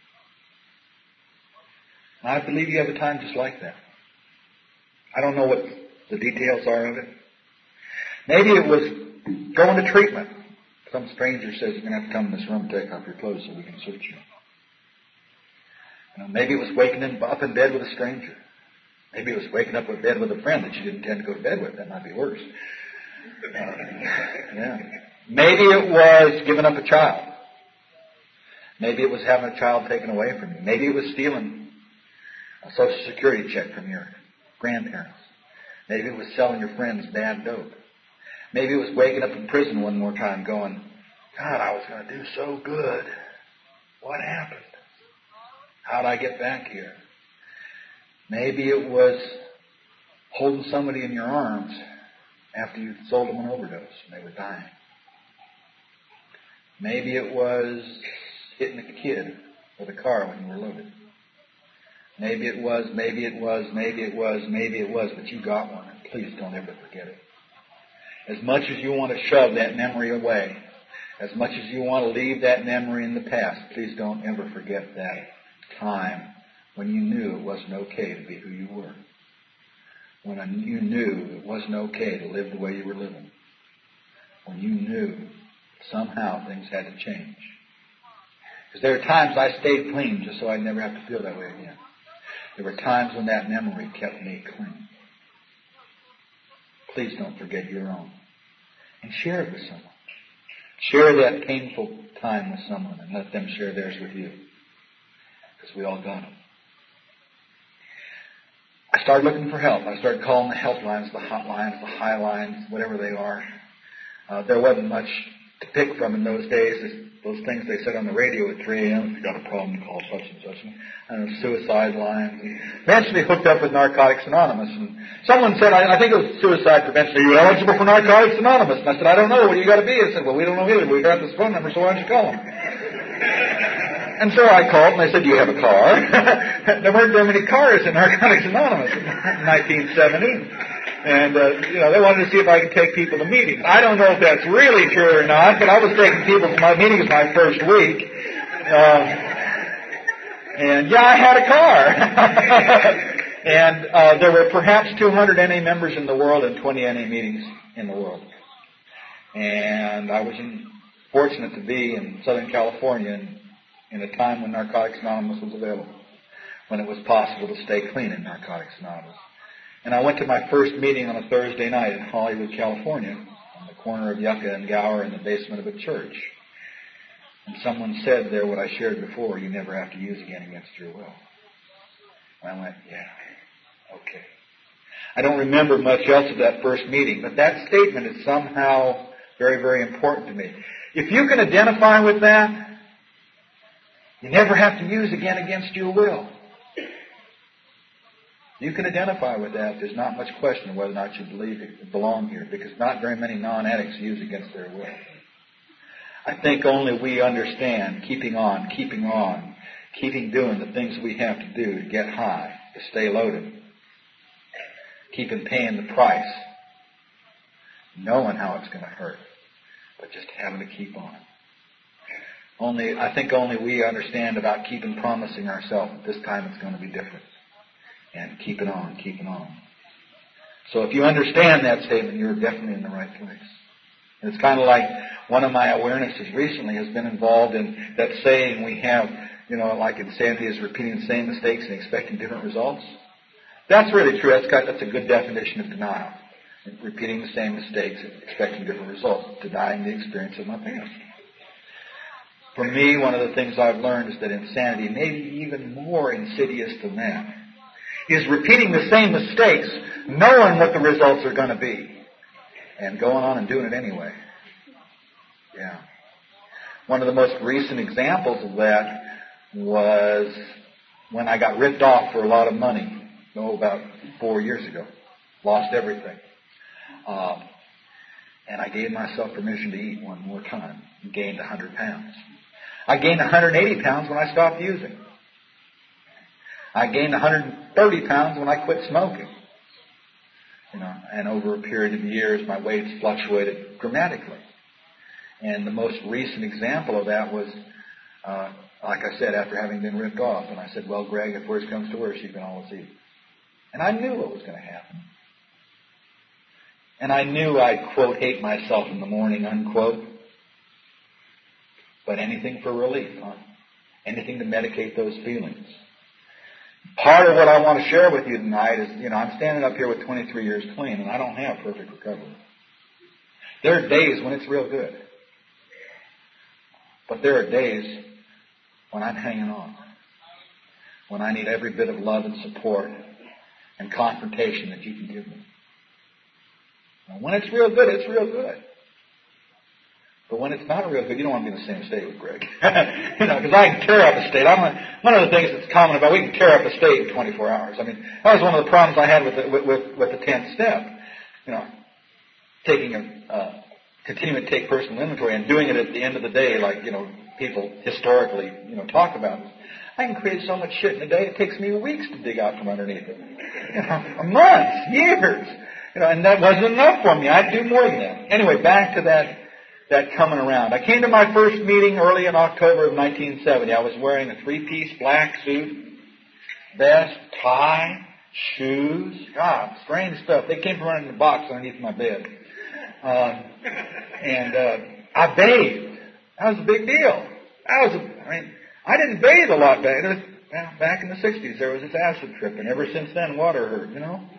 And I believe you have a time just like that. I don't know what the details are of it. Maybe it was going to treatment. Some stranger says you're going to have to come in this room and take off your clothes so we can search you. You know, maybe it was waking up in bed with a stranger. Maybe it was waking up in bed with a friend that you didn't intend to go to bed with. That might be worse. Uh, yeah. Maybe it was giving up a child. Maybe it was having a child taken away from you. Maybe it was stealing a Social Security check from your grandparents. Maybe it was selling your friends bad dope. Maybe it was waking up in prison one more time going, God, I was going to do so good. What happened? How'd I get back here? Maybe it was holding somebody in your arms after you sold them an overdose and they were dying. Maybe it was hitting a kid with a car when you were loaded. Maybe it was, maybe it was, maybe it was, maybe it was, but you got one. And please don't ever forget it. As much as you want to shove that memory away, as much as you want to leave that memory in the past, please don't ever forget that time when you knew it wasn't okay to be who you were. When you knew it wasn't okay to live the way you were living. When you knew somehow things had to change. Because there are times I stayed clean just so I'd never have to feel that way again. There were times when that memory kept me clean. Please don't forget your own. And share it with someone. Share that painful time with someone and let them share theirs with you. Because we all got them. I started looking for help. I started calling the helplines, the hotlines, the high lines, whatever they are. Uh, there wasn't much to pick from in those days. There's those things they said on the radio at three a.m. If you got a problem, call such and such. And suicide lines. And eventually hooked up with Narcotics Anonymous. And someone said, I, I think it was suicide prevention. Are you eligible for Narcotics Anonymous? And I said, I don't know. What do you got to be? I said, well, we don't know either. But we got this phone number, so why don't you call them? And so I called, and they said, do you have a car? There weren't very many cars in Narcotics Anonymous in nineteen seventy. And, uh, you know, they wanted to see if I could take people to meetings. I don't know if that's really true or not, but I was taking people to my meetings my first week. Um, and, yeah, I had a car. And uh, there were perhaps two hundred N A members in the world and twenty N A meetings in the world. And I was in, fortunate to be in Southern California in, in a time when Narcotics Anonymous was available, when it was possible to stay clean in Narcotics Anonymous. And I went to my first meeting on a Thursday night in Hollywood, California, on the corner of Yucca and Gower in the basement of a church. And someone said there what I shared before, you never have to use again against your will. And I went, yeah, okay. I don't remember much else of that first meeting, but that statement is somehow very, very important to me. If you can identify with that, you never have to use again against your will. You can identify with that. There's not much question whether or not you believe it belong here, because not very many non-addicts use against their will. I think only we understand keeping on, keeping on, keeping doing the things we have to do to get high, to stay loaded, keeping paying the price, knowing how it's going to hurt, but just having to keep on. Only, I think only we understand about keeping promising ourselves that this time it's going to be different. And keeping on, keeping on. So if you understand that statement, you're definitely in the right place. And it's kind of like one of my awarenesses recently has been involved in that saying we have, you know, like insanity is repeating the same mistakes and expecting different results. That's really true. That's got, that's a good definition of denial. Repeating the same mistakes and expecting different results. Denying the experience of my past. For me, one of the things I've learned is that insanity may be even more insidious than that. Is repeating the same mistakes, knowing what the results are going to be, and going on and doing it anyway. Yeah. One of the most recent examples of that was when I got ripped off for a lot of money, oh, about four years ago. Lost everything. Um, and I gave myself permission to eat one more time and gained one hundred pounds. I gained one hundred eighty pounds when I stopped using. I gained one hundred thirty pounds when I quit smoking. You know, and over a period of years, my weights fluctuated dramatically. And the most recent example of that was, uh, like I said, after having been ripped off. And I said, well, Greg, if worse comes to worse, you can always eat. And I knew what was going to happen. And I knew I'd, quote, hate myself in the morning, unquote. But anything for relief, huh? Anything to medicate those feelings. Part of what I want to share with you tonight is, you know, I'm standing up here with twenty-three years clean, and I don't have perfect recovery. There are days when it's real good. But there are days when I'm hanging on. When I need every bit of love and support and confrontation that you can give me. And when it's real good, it's real good. But when it's not real good, you don't want to be in the same state with Greg. You know, because I can tear up a state. I'm a, one of the things that's common about, we can tear up a state in twenty-four hours. I mean, that was one of the problems I had with the, with, with, with the tenth step. You know, taking a, uh, continuing to take personal inventory and doing it at the end of the day, like, you know, people historically, you know, talk about it. I can create so much shit in a day, it takes me weeks to dig out from underneath it. You know, months, years. You know, and that wasn't enough for me. I'd do more than that. Anyway, back to that. That coming around. I came to my first meeting early in October of nineteen seventy. I was wearing a three-piece black suit, vest, tie, shoes. God, strange stuff. They came from underneath the box underneath my bed. Um, and uh, I bathed. That was a big deal. That was, a, I mean, I didn't bathe a lot back. It was, well, back in the sixties, there was this acid trip, and ever since then, water hurt. You know.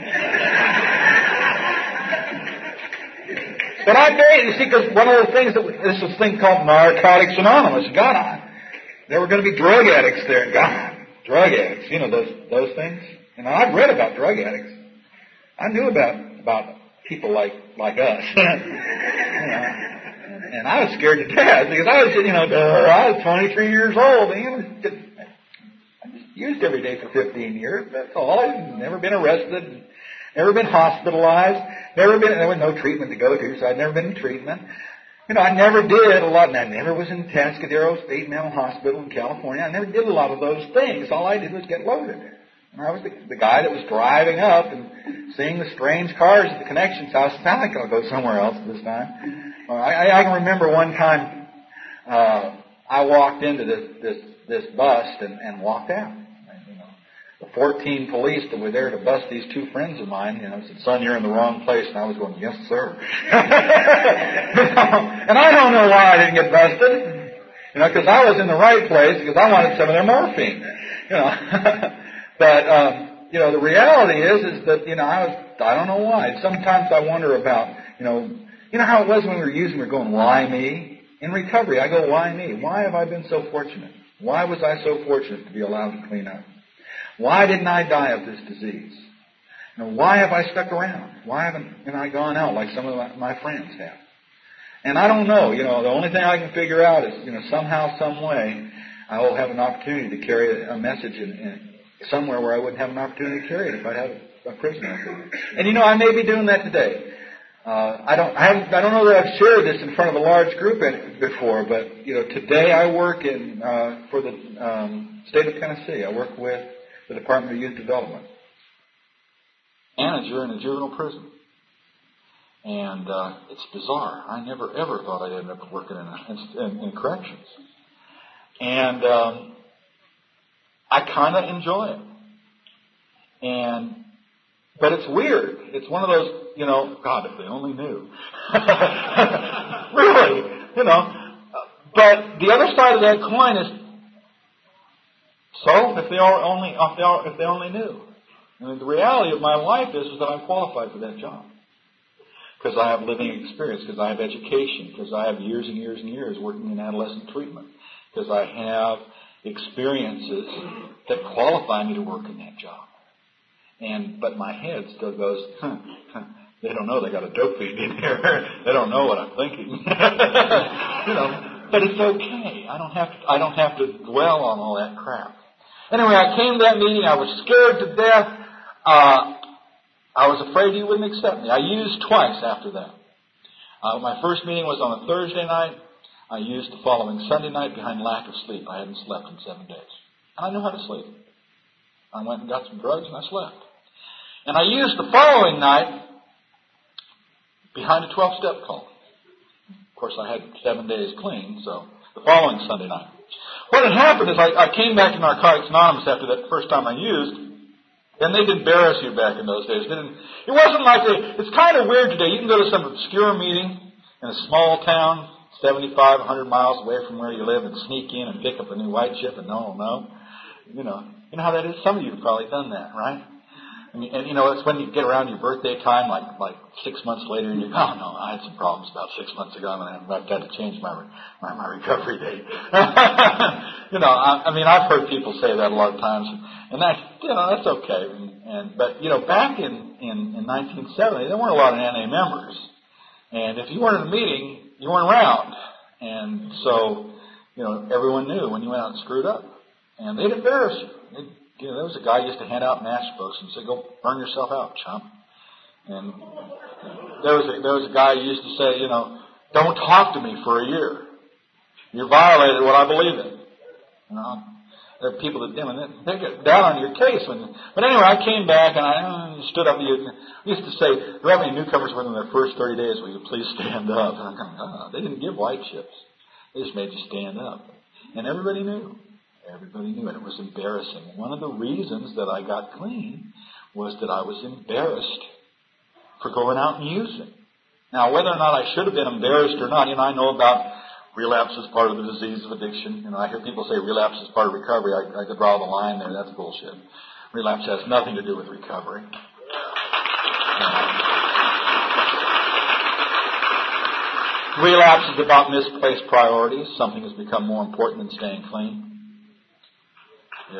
But I bathed, you see, because one of the things that, this is a thing called Narcotics Anonymous. God, I, there were going to be drug addicts there. God, drug addicts, you know, those those things. You know, I've read about drug addicts. I knew about about people like like us. You know, and, and I was scared to death because I was, you know, I was twenty-three years old. And, you know, just, I just used every day for fifteen years. That's all. I've never been arrested. Never been hospitalized. Never been, there was no treatment to go to, so I'd never been in treatment. You know, I never did a lot, and I never was in Tascadero State Mental Hospital in California. I never did a lot of those things. All I did was get loaded. And I was the, the guy that was driving up and seeing the strange cars at the Connections House. It sounded like I'll go somewhere else this time. Well, I, I can remember one time uh, I walked into this this this bus and, and walked out. The fourteen police that were there to bust these two friends of mine. You know, said, "Son, you're in the wrong place." And I was going, "Yes, sir." And I don't know why I didn't get busted. You know, because I was in the right place because I wanted some of their morphine. You know, but um, you know, the reality is, is that you know, I was, I don't know why. Sometimes I wonder about, you know, you know how it was when we were using, we were going, "Why me?" In recovery, I go, "Why me? Why have I been so fortunate? Why was I so fortunate to be allowed to clean up? Why didn't I die of this disease? You know, why have I stuck around? Why haven't you know, I gone out like some of my, my friends have?" And I don't know. You know, the only thing I can figure out is, you know, somehow, some way, I will have an opportunity to carry a message in, in somewhere where I wouldn't have an opportunity to carry it if I had a, a prisoner. And you know, I may be doing that today. Uh, I don't, I haven't, I don't know that I've shared this in front of a large group before, but you know, today I work in uh, for the um, state of Tennessee. I work with the Department of Youth Development, manager in a juvenile prison, and uh, it's bizarre. I never ever thought I'd end up working in, a, in, in corrections, and um, I kind of enjoy it, and. But it's weird. It's one of those, you know, God, if they only knew. Really, you know. But the other side of that coin is, so if they are only, if they, are, if they only knew. And the reality of my life is, is that I'm qualified for that job. Because I have living experience, because I have education, because I have years and years and years working in adolescent treatment, because I have experiences that qualify me to work in that job. And but my head still goes, huh, huh, they don't know they got a dope fiend in here. They don't know what I'm thinking. You know, but it's okay. I don't have to. I don't have to dwell on all that crap. Anyway, I came to that meeting. I was scared to death. Uh, I was afraid he wouldn't accept me. I used twice after that. Uh, my first meeting was on a Thursday night. I used the following Sunday night behind lack of sleep. I hadn't slept in seven days, and I knew how to sleep. I went and got some drugs and I slept. And I used the following night behind a twelve-step call. Of course, I had seven days clean, so the following Sunday night. What had happened is I, I came back to Narcotics Anonymous after that first time I used, and they didn't embarrass you back in those days. They didn't, it wasn't like they, it's kind of weird today. You can go to some obscure meeting in a small town, seventy-five, one hundred miles away from where you live, and sneak in and pick up a new white chip, and no one will know. You know. You know how that is? Some of you have probably done that, right? And, and you know, it's when you get around your birthday time, like like six months later, and you go, "Oh no, I had some problems about six months ago, and I've got to change my my, my recovery date." You know, I, I mean, I've heard people say that a lot of times, and that's you know that's okay. And, and but you know, back in, in in nineteen seventy, there weren't a lot of N A members, and if you weren't at a meeting, you weren't around, and so you know, everyone knew when you went out and screwed up. And they'd embarrass you. They'd, you know, there was a guy who used to hand out matchbooks and say, "Go burn yourself out, chump." And there was a, there was a guy who used to say, you know, "Don't talk to me for a year. You violated what I believe in." You know, there are people that, you know, they get down on your case. When, but anyway, I came back and I uh, stood up. You used to say, "Do you have any newcomers within their first thirty days? Will you please stand up?" And I'm going, oh, they didn't give white chips. They just made you stand up. And everybody knew. Everybody knew it. It was embarrassing. One of the reasons that I got clean was that I was embarrassed for going out and using. Now, whether or not I should have been embarrassed or not, you know, I know about relapse as part of the disease of addiction. You know, I hear people say relapse is part of recovery. I, I could draw the line there. That's bullshit. Relapse has nothing to do with recovery. Um, relapse is about misplaced priorities. Something has become more important than staying clean. Yeah.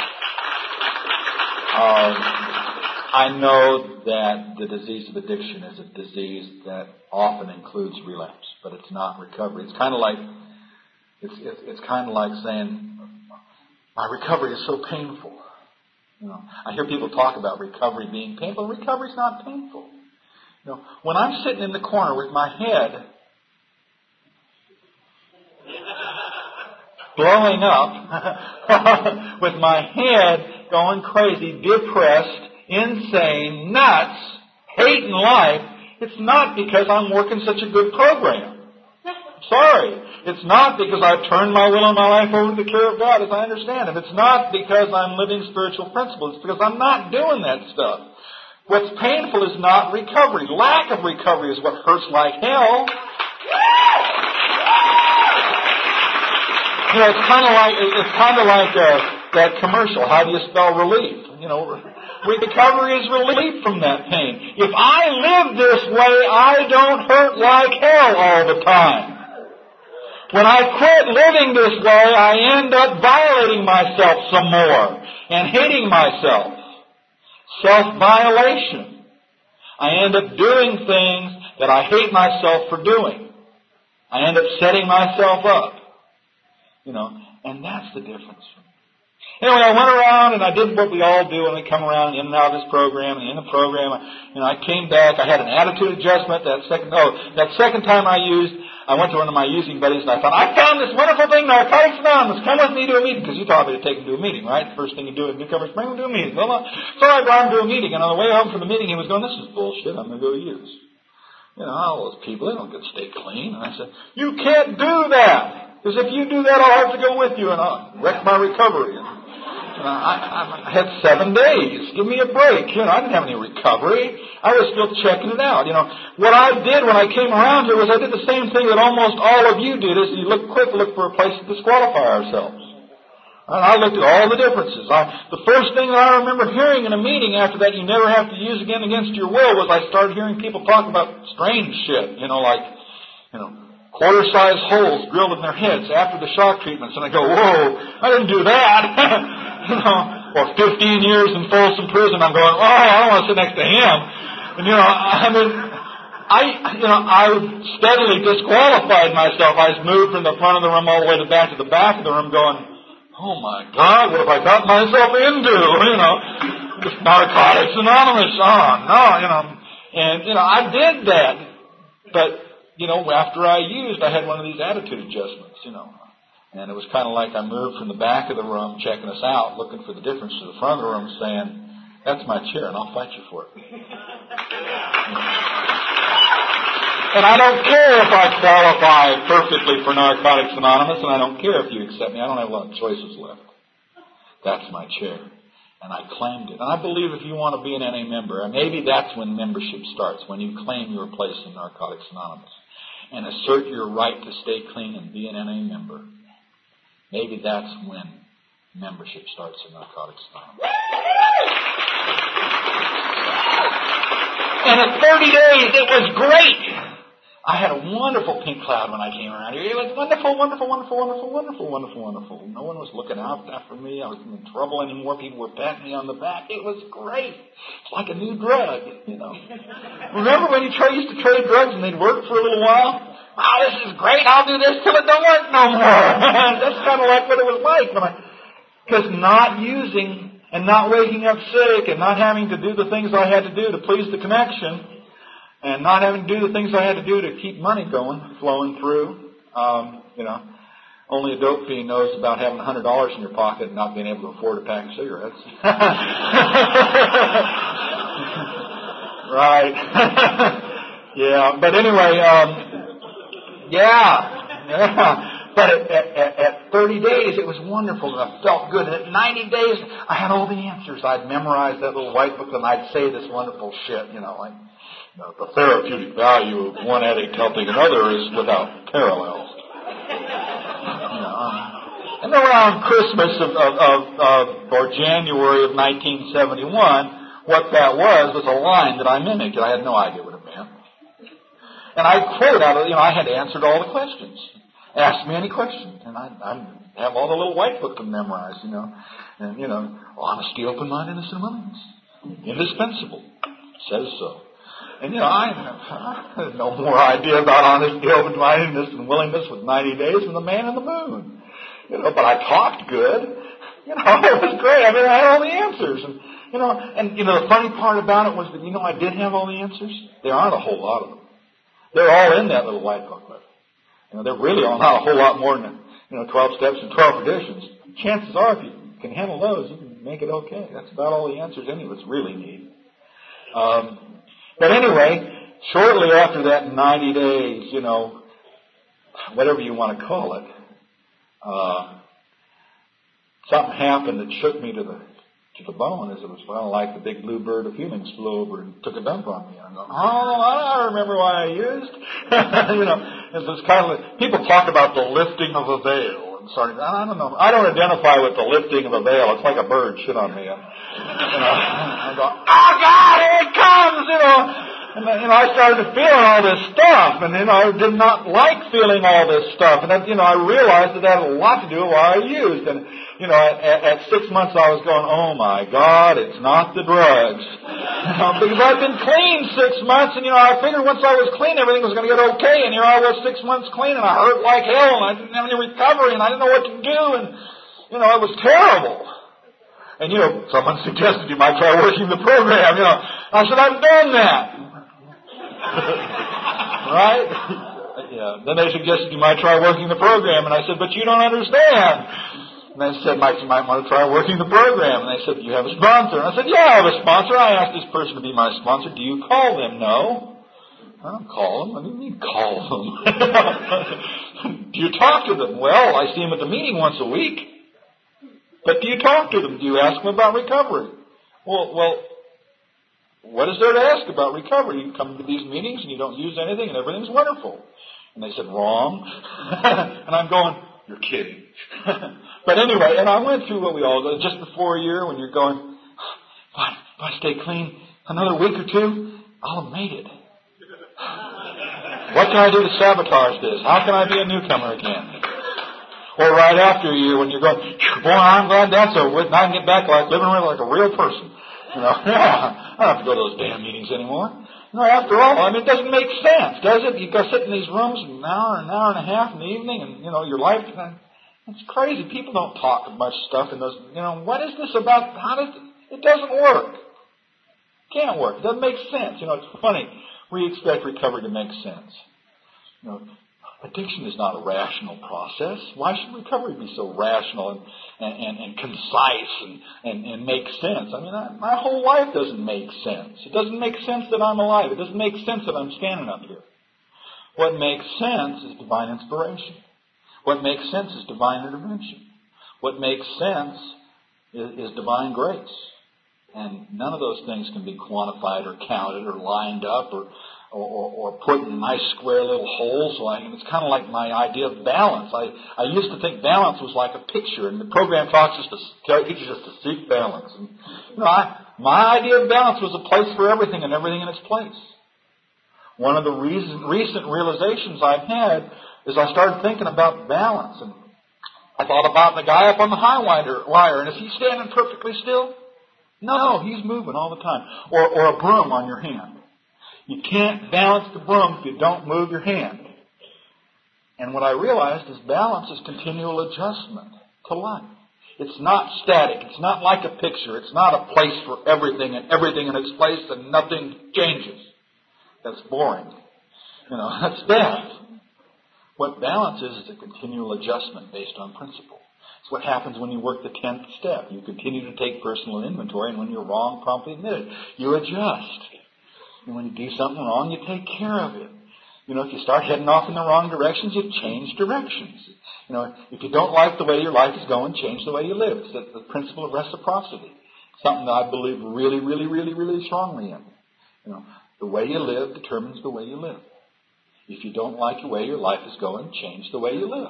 Um, I know that the disease of addiction is a disease that often includes relapse, but it's not recovery. It's kind of like it's it's, it's kind of like saying my recovery is so painful. You know, I hear people talk about recovery being painful. Recovery's not painful. You know, when I'm sitting in the corner with my head blowing up, with my head going crazy, depressed, insane, nuts, hating life, it's not because I'm working such a good program. Sorry. It's not because I've turned my will and my life over to the care of God as I understand Him. It's not because I'm living spiritual principles. It's because I'm not doing that stuff. What's painful is not recovery. Lack of recovery is what hurts like hell. You know, it's kind of like it's kind of like uh, that commercial. How do you spell relief? You know, recovery is relief from that pain. If I live this way, I don't hurt like hell all the time. When I quit living this way, I end up violating myself some more and hating myself. Self-violation. I end up doing things that I hate myself for doing. I end up setting myself up. You know, and that's the difference. Anyway, I went around and I did what we all do when we come around in and out of this program and in the program. You know, I came back. I had an attitude adjustment. That second, oh, that second time I used, I went to one of my using buddies and I thought, I found this wonderful thing, Narcotics Anonymous. Come with me to a meeting, because you taught me to take him to a meeting, right? First thing you do as newcomers, bring him to a meeting. Well, so I brought him to a meeting, and on the way home from the meeting, he was going, this is bullshit. I'm going to go use. You know, all those people, they don't get to stay clean. And I said, you can't do that. Because if you do that, I'll have to go with you and I'll wreck my recovery. And, you know, I, I had seven days. Give me a break. You know, I didn't have any recovery. I was still checking it out. You know, what I did when I came around here was I did the same thing that almost all of you did, is you look quick, look for a place to disqualify ourselves. And I looked at all the differences. I, the first thing that I remember hearing in a meeting after that you never have to use again against your will was I started hearing people talk about strange shit. You know, like, you know, quarter-sized holes drilled in their heads after the shock treatments. And I go, whoa, I didn't do that. You know, or fifteen years in Folsom Prison. I'm going, oh, I don't want to sit next to him. And, you know, I mean, I, you know, I steadily disqualified myself. I was moved from the front of the room all the way to back to the back of the room going, oh, my God, what have I got myself into? You know, just Narcotics Anonymous. Oh, no, you know. And, you know, I did that. But, you know, after I used, I had one of these attitude adjustments, you know. And it was kind of like I moved from the back of the room, checking us out, looking for the difference to the front of the room, saying, that's my chair, and I'll fight you for it. And I don't care if I qualify perfectly for Narcotics Anonymous, and I don't care if you accept me. I don't have a lot of choices left. That's my chair. And I claimed it. And I believe if you want to be an N A member, and maybe that's when membership starts, when you claim your place in Narcotics Anonymous and assert your right to stay clean and be an N A member. Maybe that's when membership starts in Narcotics Anonymous. And at thirty days, it was great. I had a wonderful pink cloud when I came around here. It was wonderful, wonderful, wonderful, wonderful, wonderful, wonderful, wonderful. No one was looking out after me. I wasn't in trouble anymore. People were patting me on the back. It was great. It's like a new drug, you know. Remember when you try, used to trade drugs and they'd work for a little while? Wow, this is great. I'll do this till it don't work no more. That's kind of like what it was like when I, because not using and not waking up sick and not having to do the things I had to do to please the connection, and not having to do the things I had to do to keep money going, flowing through. Um, you know, only a dope fiend knows about having one hundred dollars in your pocket and not being able to afford a pack of cigarettes. Right. Yeah, but anyway, um, yeah, yeah. But at, at, at thirty days, it was wonderful, and I felt good. And at ninety days, I had all the answers. I'd memorized that little white book, and I'd say this wonderful shit, you know, like, you know, the therapeutic value of one addict helping another is without parallels. You know, and then around Christmas of, of, of, of or January of nineteen seventy-one, what that was was a line that I mimicked, and I had no idea what it meant. And I quoted out of, you know, I had answered all the questions. Ask me any question, and I, I have all the little white book to memorize, you know. And, you know, honesty, open-mindedness, and willingness. Indispensable. Says so. And, you know, I, I had no more idea about honesty, open-mindedness, and willingness with ninety days than the man in the moon. You know, but I talked good. You know, it was great. I mean, I had all the answers. And, you know, and, you know, the funny part about it was that, you know, I did have all the answers. There aren't a whole lot of them. They're all in that little white booklet. You know, they're really all not a whole lot more than, you know, twelve steps and twelve traditions. Chances are, if you can handle those, you can make it okay. That's about all the answers any of us really need. Um, but anyway, shortly after that ninety days, you know, whatever you want to call it, uh, something happened that shook me to the to the bone, as it was kind of like the big blue bird of feelings flew over and took a dump on me. I'm going, oh, I remember why I used. you know, it was kind of like, people talk about the lifting of a veil. And starting, I don't know. I don't identify with the lifting of a veil. It's like a bird shit on me. You know, I go, oh God, here it comes, you know. And, you know, I started feeling all this stuff, and, you know, I did not like feeling all this stuff. And, then, you know, I realized that that had a lot to do with why I used. And, you know, at, at six months I was going, oh, my God, it's not the drugs. You know, because I'd been clean six months, and, you know, I figured once I was clean, everything was going to get okay. And here I was six months clean, and I hurt like hell, and I didn't have any recovery, and I didn't know what to do. And, you know, it was terrible. And, you know, someone suggested you might try working the program. You know, I said, I've done that. Right? Yeah. Then they suggested you might try working the program, and I said, but you don't understand. And they said, Mike, you might want to try working the program. And they said, do you have a sponsor? And I said, yeah, I have a sponsor. I asked this person to be my sponsor. Do you call them? No. I don't call them. What do you mean call them? Do you talk to them? Well, I see them at the meeting once a week. But do you talk to them? Do you ask them about recovery? Well, well, what is there to ask about recovery? You come to these meetings and you don't use anything and everything's wonderful. And they said, wrong. And I'm going, you're kidding. But anyway, and I went through what we all do just before a year when you're going, if I, if I stay clean another week or two, I'll have made it. What can I do to sabotage this? How can I be a newcomer again? Or right after a year when you're going, boy, I'm glad that's over with, and I can get back like living like a real person. You know, yeah, I don't have to go to those damn meetings anymore. You know, after all, I mean, it doesn't make sense, does it? You go sit in these rooms an hour, an hour and a half in the evening, and, you know, your life, it's crazy. People don't talk much stuff in those, you know, what is this about? How does it, it doesn't work. It can't work. It doesn't make sense. You know, it's funny. We expect recovery to make sense. You know, addiction is not a rational process. Why should recovery be so rational and, and, and, and concise and, and, and make sense? I mean, I, my whole life doesn't make sense. It doesn't make sense that I'm alive. It doesn't make sense that I'm standing up here. What makes sense is divine inspiration. What makes sense is divine intervention. What makes sense is, is divine grace. And none of those things can be quantified or counted or lined up or Or, or, or put in nice square little holes. Like, and it's kind of like my idea of balance. I, I used to think balance was like a picture, and the program talks us to teaches us to seek balance. And, you know, I, my idea of balance was a place for everything and everything in its place. One of the reason, recent realizations I've had is I started thinking about balance, and I thought about the guy up on the high wire, and is he standing perfectly still? No, he's moving all the time. Or, or a broom on your hand. You can't balance the broom if you don't move your hand. And what I realized is balance is continual adjustment to life. It's not static. It's not like a picture. It's not a place for everything and everything in its place and nothing changes. That's boring. You know, that's death. What balance is is a continual adjustment based on principle. It's what happens when you work the tenth step. You continue to take personal inventory, and when you're wrong, promptly admit it. You adjust. And when you do something wrong, you take care of it. You know, if you start heading off in the wrong directions, you change directions. You know, if you don't like the way your life is going, change the way you live. It's the, the principle of reciprocity. Something that I believe really, really, really, really strongly in. You know, the way you live determines the way you live. If you don't like the way your life is going, change the way you live.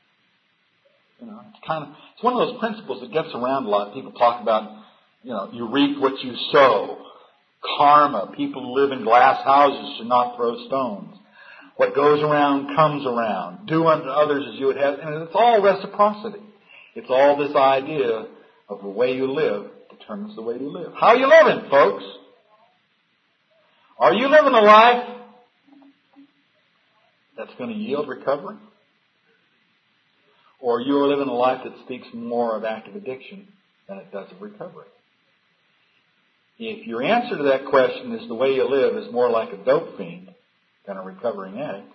You know, it's kind of, it's one of those principles that gets around a lot. People talk about, you know, you reap what you sow. Karma. People who live in glass houses should not throw stones. What goes around comes around. Do unto others as you would have. And it's all reciprocity. It's all this idea of the way you live determines the way you live. How are you living, folks? Are you living a life that's going to yield recovery? Or you're living a life that speaks more of active addiction than it does of recovery? If your answer to that question is the way you live is more like a dope fiend than a recovering addict,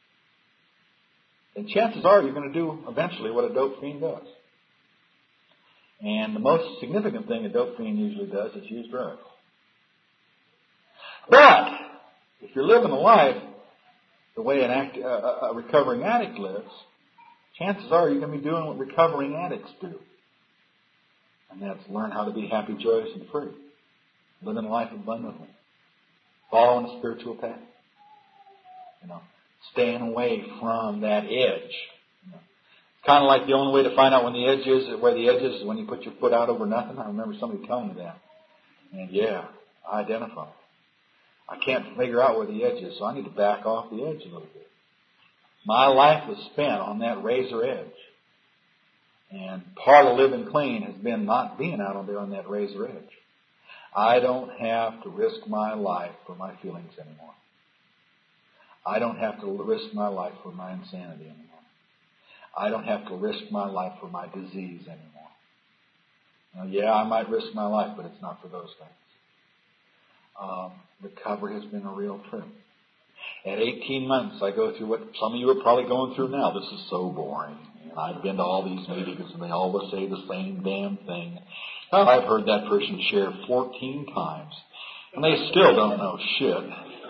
then chances are you're going to do eventually what a dope fiend does. And the most significant thing a dope fiend usually does is use drugs. But if you're living a life the way an act, uh, a recovering addict lives, chances are you're going to be doing what recovering addicts do. And that's learn how to be happy, joyous, and free. Living life abundantly. Following a spiritual path. You know, staying away from that edge. You know, it's kind of like the only way to find out when the edge is, where the edge is, is when you put your foot out over nothing. I remember somebody telling me that. And yeah, I identify. I can't figure out where the edge is, so I need to back off the edge a little bit. My life was spent on that razor edge. And part of living clean has been not being out on there on that razor edge. I don't have to risk my life for my feelings anymore. I don't have to risk my life for my insanity anymore. I don't have to risk my life for my disease anymore. Now, yeah, I might risk my life, but it's not for those things. Um, recovery has been a real trip. At eighteen months, I go through what some of you are probably going through now. This is so boring. And I've been to all these meetings, and they always say the same damn thing. Well, I've heard that person share fourteen times, and they still don't know shit.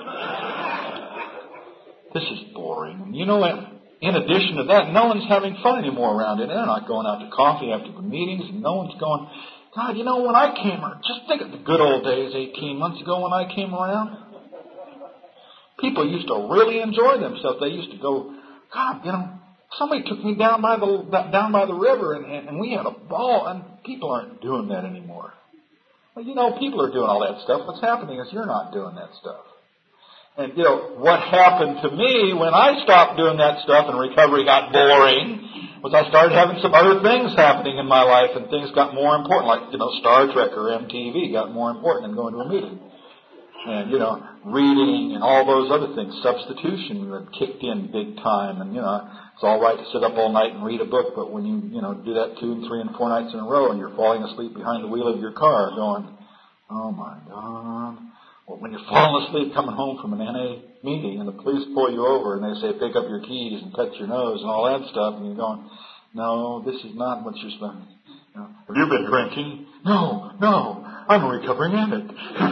This is boring. And you know what? In addition to that, no one's having fun anymore around it. They're not going out to coffee after the meetings, and no one's going, God, you know, when I came around, just think of the good old days eighteen months ago when I came around. People used to really enjoy themselves. They used to go, God, you know, somebody took me down by the down by the river, and, and we had a ball, and people aren't doing that anymore. Well, you know, people are doing all that stuff. What's happening is you're not doing that stuff. And, you know, what happened to me when I stopped doing that stuff and recovery got boring was I started having some other things happening in my life, and things got more important, like, you know, Star Trek or M T V got more important than going to a meeting. And, you know, reading and all those other things. Substitution had kicked in big time. And, you know, it's all right to sit up all night and read a book, but when you, you know, do that two and three and four nights in a row and you're falling asleep behind the wheel of your car going, oh, my God. Well, when you're falling asleep coming home from an N A meeting and the police pull you over and they say, pick up your keys and touch your nose and all that stuff, and you're going, no, this is not what you're supposed to. You know, have you been drinking? No, no. I'm a recovering addict.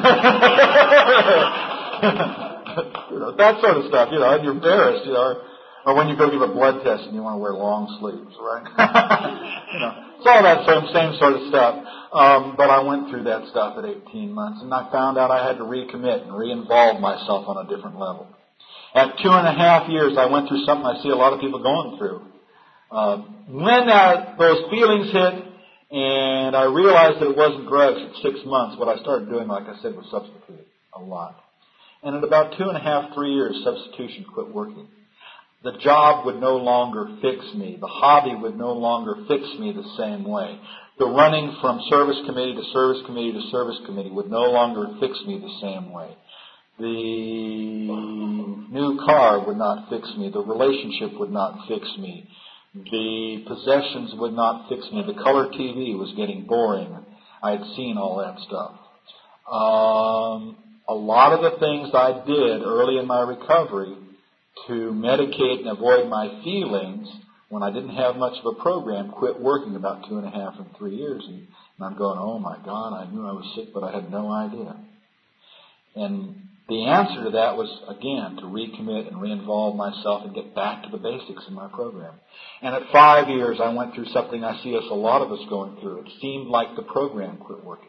You know, that sort of stuff, you know, and you're embarrassed, you know. Or when you go give a blood test and you want to wear long sleeves, right? You know, it's all that same, same sort of stuff. Um, but I went through that stuff at eighteen months, and I found out I had to recommit and re-involve myself on a different level. At two and a half years, I went through something I see a lot of people going through. Uh, when uh, those feelings hit, and I realized that it wasn't drugs at six months, what I started doing, like I said, was substituting a lot. And at about two and a half, three years, substitution quit working. The job would no longer fix me. The hobby would no longer fix me the same way. The running from service committee to service committee to service committee would no longer fix me the same way. The new car would not fix me. The relationship would not fix me. The possessions would not fix me. The color T V was getting boring. I had seen all that stuff. Um, a lot of the things I did early in my recovery to medicate and avoid my feelings when I didn't have much of a program quit working about two and a half and three years. And, and I'm going, oh my God, I knew I was sick, but I had no idea. And the answer to that was, again, to recommit and re-involve myself and get back to the basics in my program. And at five years, I went through something I see us, a lot of us going through. It seemed like the program quit working.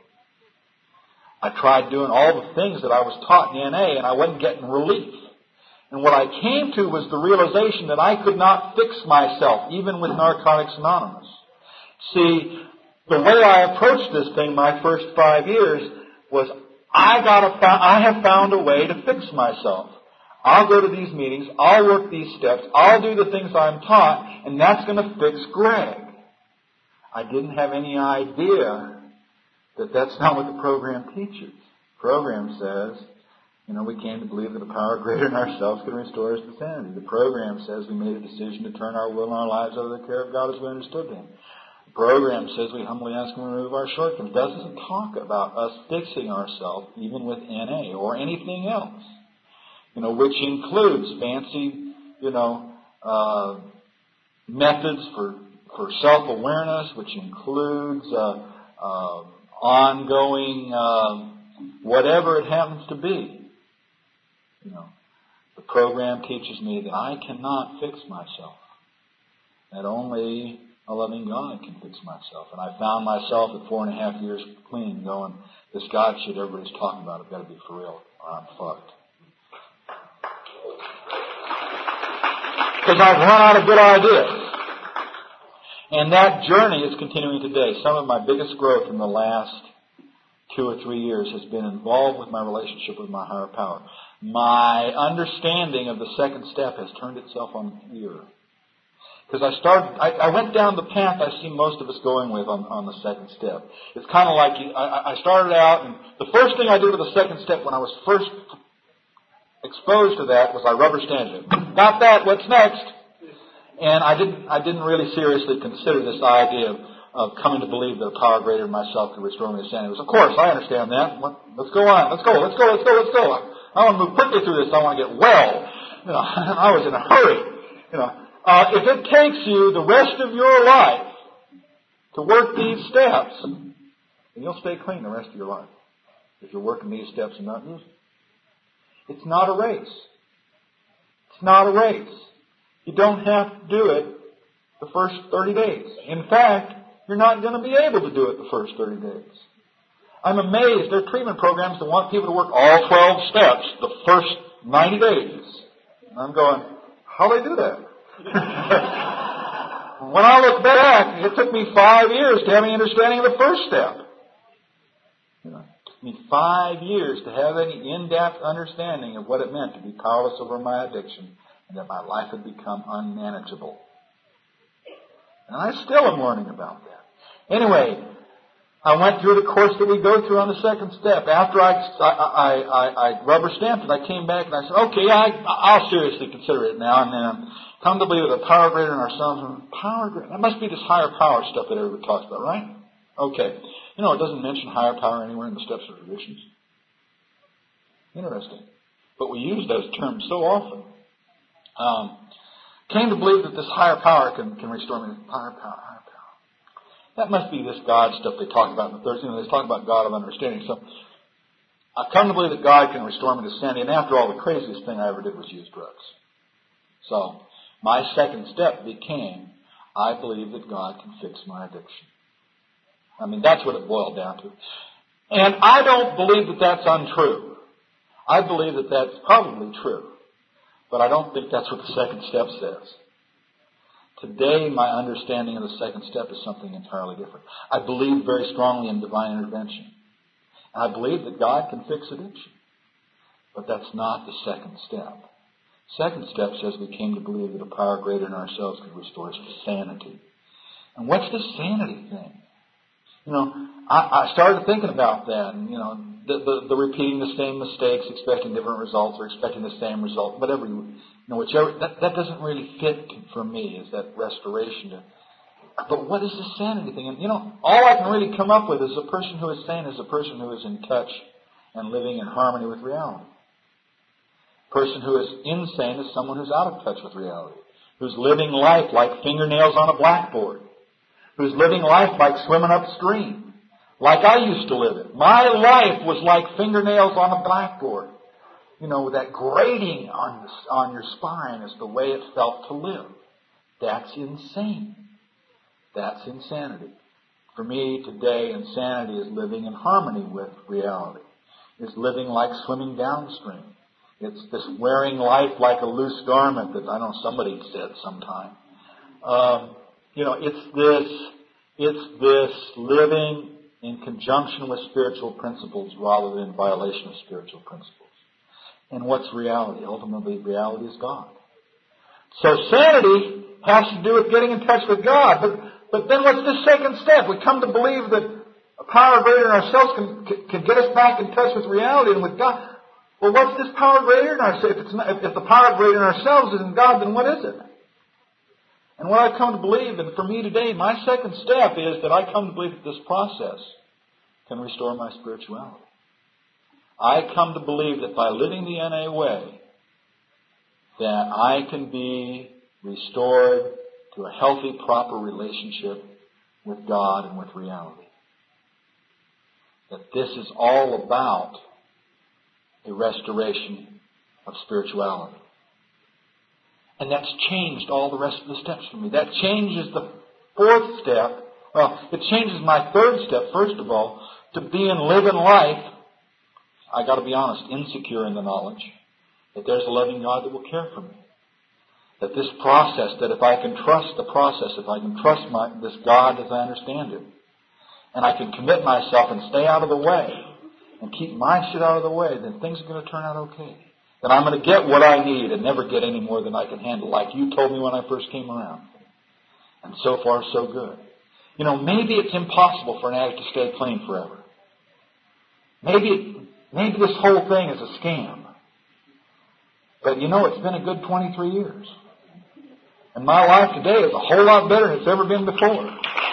I tried doing all the things that I was taught in N A, and I wasn't getting relief. And what I came to was the realization that I could not fix myself, even with Narcotics Anonymous. See, the way I approached this thing my first five years was, I got a, I have found a way to fix myself. I'll go to these meetings, I'll work these steps, I'll do the things I'm taught, and that's going to fix Greg. I didn't have any idea that that's not what the program teaches. The program says, you know, we came to believe that a power greater than ourselves could restore us to sanity. The program says we made a decision to turn our will and our lives over to the care of God as we understood Him. The program says we humbly ask Him to remove our shortcomings. It doesn't talk about us fixing ourselves, even with N A or anything else. You know, which includes fancy, you know, uh, methods for, for self-awareness, which includes uh, uh, ongoing, uh, whatever it happens to be. You know, The program teaches me that I cannot fix myself. That only a loving God can fix myself. And I found myself at four and a half years clean going, this God shit everybody's talking about, it better be for real, or I'm fucked. Because I've run out of good ideas. And that journey is continuing today. Some of my biggest growth in the last two or three years has been involved with my relationship with my higher power. My understanding of the second step has turned itself on its ear. Because I started, I, I went down the path I see most of us going with on, on the second step. It's kind of like you, I, I started out, and the first thing I did with the second step when I was first exposed to that was I rubber stamped it. Got that? What's next? And I didn't, I didn't really seriously consider this idea of, of coming to believe that a power greater than myself could restore me to sanity. It was, of course, I understand that. Let's go on. Let's go. Let's go. Let's go. Let's go. I want to move quickly through this. I want to get well. You know, I was in a hurry. You know. Uh, if it takes you the rest of your life to work these steps, then you'll stay clean the rest of your life. If you're working these steps and not using it. It's not a race. It's not a race. You don't have to do it the first thirty days. In fact, you're not going to be able to do it the first thirty days. I'm amazed. There are treatment programs that want people to work all twelve steps the first ninety days. And I'm going, how do they do that? When I look back, it took me five years to have any understanding of the first step. You know, it took me five years to have any in-depth understanding of what it meant to be powerless over my addiction and that my life had become unmanageable. And I still am learning about that. Anyway, I went through the course that we go through on the second step. After I, I, I, I rubber stamped it, I came back and I said, okay, I, I'll seriously consider it now. And then come to believe that a power greater than ourselves. Power greater. That must be this higher power stuff that everybody talks about, right? Okay. You know, it doesn't mention higher power anywhere in the steps or traditions. Interesting. But we use those terms so often. Um, came to believe that this higher power can, can restore me. Higher power, higher power. That must be this God stuff they talk about in the Thursday. You know, they talk about God of understanding. So I've come to believe that God can restore me to sanity. And after all, the craziest thing I ever did was use drugs. So my second step became, I believe that God can fix my addiction. I mean, that's what it boiled down to. And I don't believe that that's untrue. I believe that that's probably true. But I don't think that's what the second step says. Today, my understanding of the second step is something entirely different. I believe very strongly in divine intervention. And I believe that God can fix addiction. But that's not the second step. Second step says we came to believe that a power greater than ourselves could restore us to sanity. And what's this sanity thing? You know, I, I started thinking about that, and you know, the, the, the repeating the same mistakes, expecting different results, or expecting the same result, whatever you, you know, whichever that, that doesn't really fit for me. Is that restoration? To, but what is the sanity thing? And you know, all I can really come up with is a person who is sane is a person who is in touch and living in harmony with reality. A person who is insane is someone who's out of touch with reality, who's living life like fingernails on a blackboard, who's living life like swimming upstream, like I used to live it. My life was like fingernails on a blackboard. You know, that grating on, the, on your spine is the way it felt to live. That's insane. That's insanity. For me today, insanity is living in harmony with reality. It's living like swimming downstream. It's this wearing life like a loose garment that I know somebody said sometime. Um, you know, it's this, it's this living in conjunction with spiritual principles rather than in violation of spiritual principles. And what's reality? Ultimately, reality is God. So sanity has to do with getting in touch with God. But, but then what's the second step? We come to believe that a power greater than ourselves can, can get us back in touch with reality and with God. Well, what's this power greater than ourselves? If, it's not, if, if the power greater than ourselves isn't God, then what is it? And what I've come to believe, and for me today, my second step is that I come to believe that this process can restore my spirituality. I come to believe that by living the N A way, that I can be restored to a healthy, proper relationship with God and with reality. That this is all about the restoration of spirituality. And that's changed all the rest of the steps for me. That changes the fourth step. Well, it changes my third step, first of all, to be and live in life, I got to be honest, insecure in the knowledge that there's a loving God that will care for me. That this process, that if I can trust the process, if I can trust my, this God as I understand Him, and I can commit myself and stay out of the way, and keep my shit out of the way, then things are going to turn out okay. Then I'm going to get what I need and never get any more than I can handle, like you told me when I first came around. And so far, so good. You know, maybe it's impossible for an addict to stay clean forever. Maybe, maybe this whole thing is a scam. But you know, it's been a good twenty-three years. And my life today is a whole lot better than it's ever been before.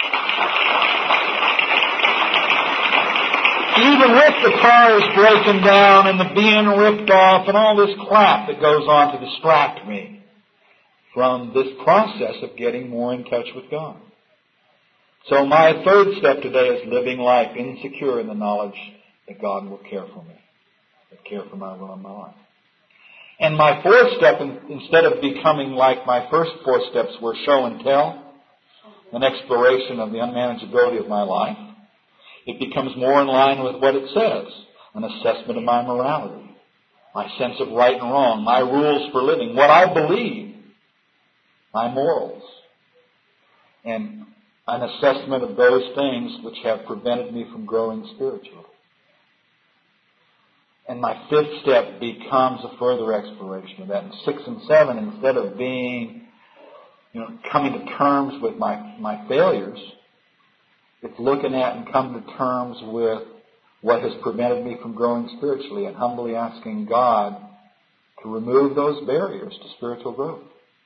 Even with the cars breaking down and the being ripped off and all this crap that goes on to distract me from this process of getting more in touch with God. So my third step today is living life insecure in the knowledge that God will care for me, will care for my will and my life. And my fourth step, instead of becoming like my first four steps were show and tell, an exploration of the unmanageability of my life, it becomes more in line with what it says, an assessment of my morality, my sense of right and wrong, my rules for living, what I believe, my morals, and an assessment of those things which have prevented me from growing spiritually. And my fifth step becomes a further exploration of that. And six and seven, instead of being, you know, coming to terms with my, my failures, it's looking at and coming to terms with what has prevented me from growing spiritually and humbly asking God to remove those barriers to spiritual growth,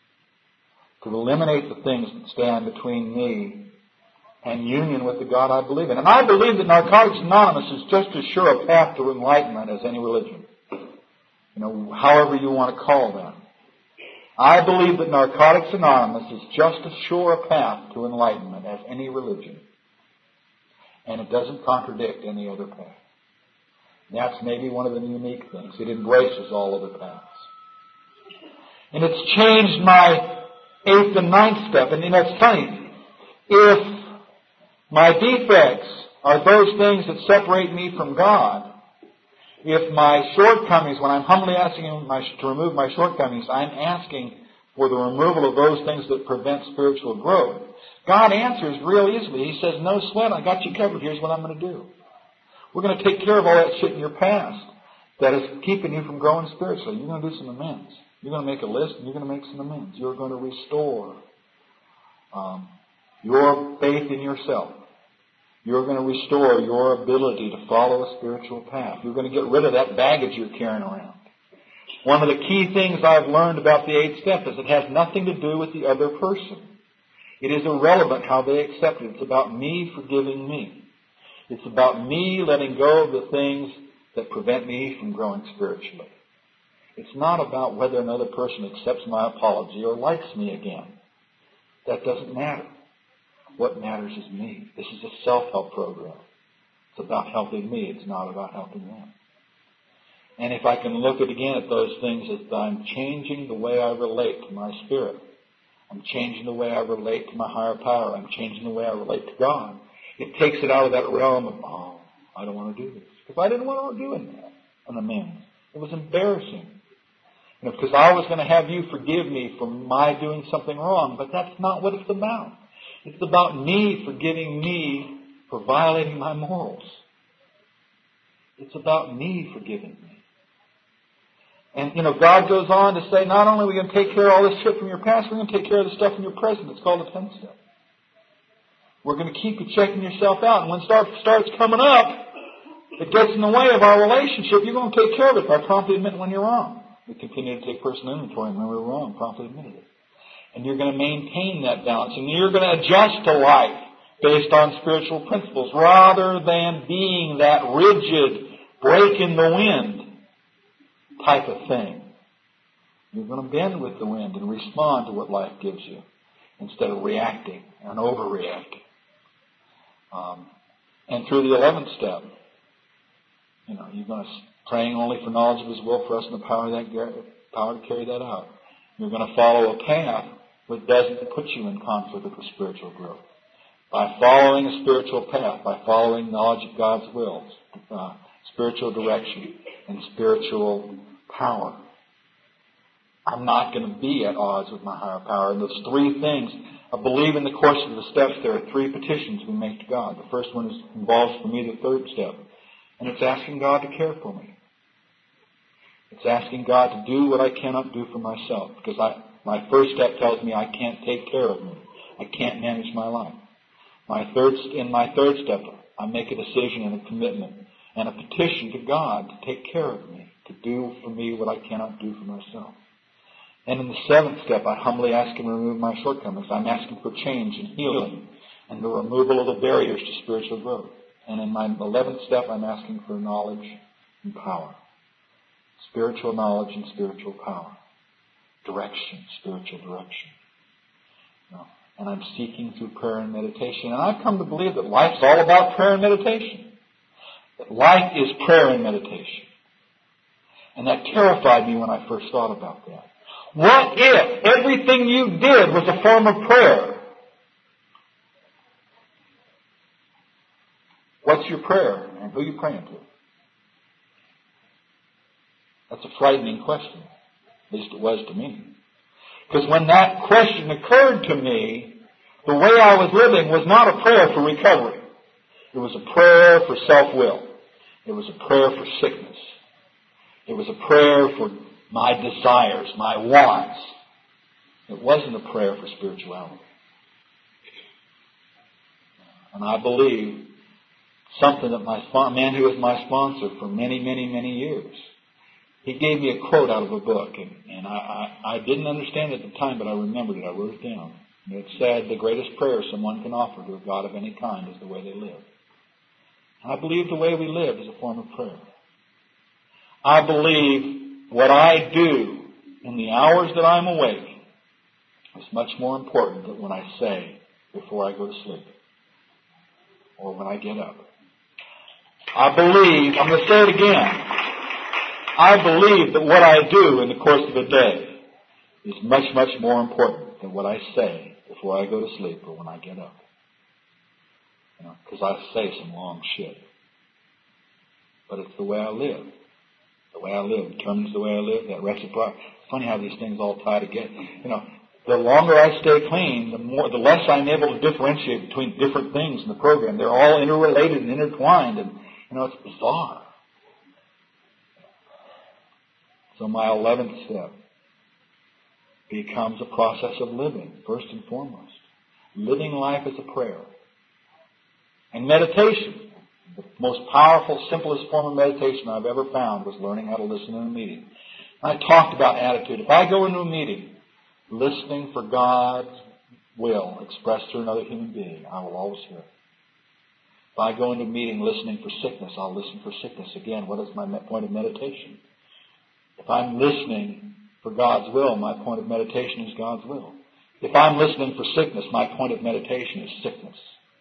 to eliminate the things that stand between me and union with the God I believe in. And I believe that Narcotics Anonymous is just as sure a path to enlightenment as any religion. You know, however you want to call them. I believe that Narcotics Anonymous is just as sure a path to enlightenment as any religion. And it doesn't contradict any other path. And that's maybe one of the unique things. It embraces all other paths. And it's changed my eighth and ninth step. And you know, it's funny. If my defects are those things that separate me from God, if my shortcomings, when I'm humbly asking Him to remove my shortcomings, I'm asking for the removal of those things that prevent spiritual growth, God answers real easily. He says, no sweat, I got you covered. Here's what I'm going to do. We're going to take care of all that shit in your past that is keeping you from growing spiritually. You're going to do some amends. You're going to make a list and you're going to make some amends. You're going to restore um, your faith in yourself. You're going to restore your ability to follow a spiritual path. You're going to get rid of that baggage you're carrying around. One of the key things I've learned about the eighth step is it has nothing to do with the other person. It is irrelevant how they accept it. It's about me forgiving me. It's about me letting go of the things that prevent me from growing spiritually. It's not about whether another person accepts my apology or likes me again. That doesn't matter. What matters is me. This is a self-help program. It's about helping me. It's not about helping them. And if I can look at again at those things as I'm changing the way I relate to my spirit, I'm changing the way I relate to my higher power, I'm changing the way I relate to God, it takes it out of that realm of, oh, I don't want to do this. Because I didn't want to do that, an amends. It was embarrassing. You know, because I was going to have you forgive me for my doing something wrong, but that's not what it's about. It's about me forgiving me for violating my morals. It's about me forgiving me. And, you know, God goes on to say, not only are we going to take care of all this shit from your past, we're going to take care of the stuff in your present. It's called the tenth step. We're going to keep you checking yourself out. And when stuff starts coming up, it gets in the way of our relationship, you're going to take care of it by promptly admitting when you're wrong. We continue to take personal inventory and when we're wrong, promptly admit it. And you're going to maintain that balance. And you're going to adjust to life based on spiritual principles rather than being that rigid, break in the wind type of thing. You're going to bend with the wind and respond to what life gives you instead of reacting and overreacting. Um, and through the eleventh step, you know, you're going to praying only for knowledge of His will for us and the power, of that, power to carry that out. You're going to follow a path which doesn't put you in conflict with spiritual growth. By following a spiritual path, by following knowledge of God's will, uh, spiritual direction, and spiritual power, I'm not going to be at odds with my higher power. And those three things, I believe in the course of the steps there are three petitions we make to God. The first one is, involves for me the third step. And it's asking God to care for me. It's asking God to do what I cannot do for myself. Because I, my first step tells me I can't take care of me. I can't manage my life. My third, in my third step, I make a decision and a commitment and a petition to God to take care of me, to do for me what I cannot do for myself. And in the seventh step, I humbly ask Him to remove my shortcomings. I'm asking for change and healing and the removal of the barriers to spiritual growth. And in my eleventh step, I'm asking for knowledge and power. Spiritual knowledge and spiritual power. Direction, spiritual direction. No. And I'm seeking through prayer and meditation. And I've come to believe that life's all about prayer and meditation. That life is prayer and meditation. And that terrified me when I first thought about that. What if everything you did was a form of prayer? What's your prayer? And who are you praying to? That's a frightening question. At least it was to me. Because when that question occurred to me, the way I was living was not a prayer for recovery. It was a prayer for self-will. It was a prayer for sickness. It was a prayer for my desires, my wants. It wasn't a prayer for spirituality. And I believe something that my spon- man who was my sponsor for many, many, many years, he gave me a quote out of a book, and, and I, I, I didn't understand it at the time, but I remembered it. I wrote it down. And it said, the greatest prayer someone can offer to a God of any kind is the way they live. And I believe the way we live is a form of prayer. I believe what I do in the hours that I'm awake is much more important than what I say before I go to sleep or when I get up. I believe, I'm going to say it again, I believe that what I do in the course of the day is much, much more important than what I say before I go to sleep or when I get up. You know, because I say some long shit. But it's the way I live. The way I live determines the way I live. That reciprocity. It's funny how these things all tie together. You know, the longer I stay clean, the more, the less I'm able to differentiate between different things in the program. They're all interrelated and intertwined, and you know, it's bizarre. So my eleventh step becomes a process of living, first and foremost. Living life as a prayer. And meditation. The most powerful, simplest form of meditation I've ever found was learning how to listen in a meeting. I talked about attitude. If I go into a meeting listening for God's will expressed through another human being, I will always hear it. If I go into a meeting listening for sickness, I'll listen for sickness. Again, what is my point of meditation? If I'm listening for God's will, my point of meditation is God's will. If I'm listening for sickness, my point of meditation is sickness.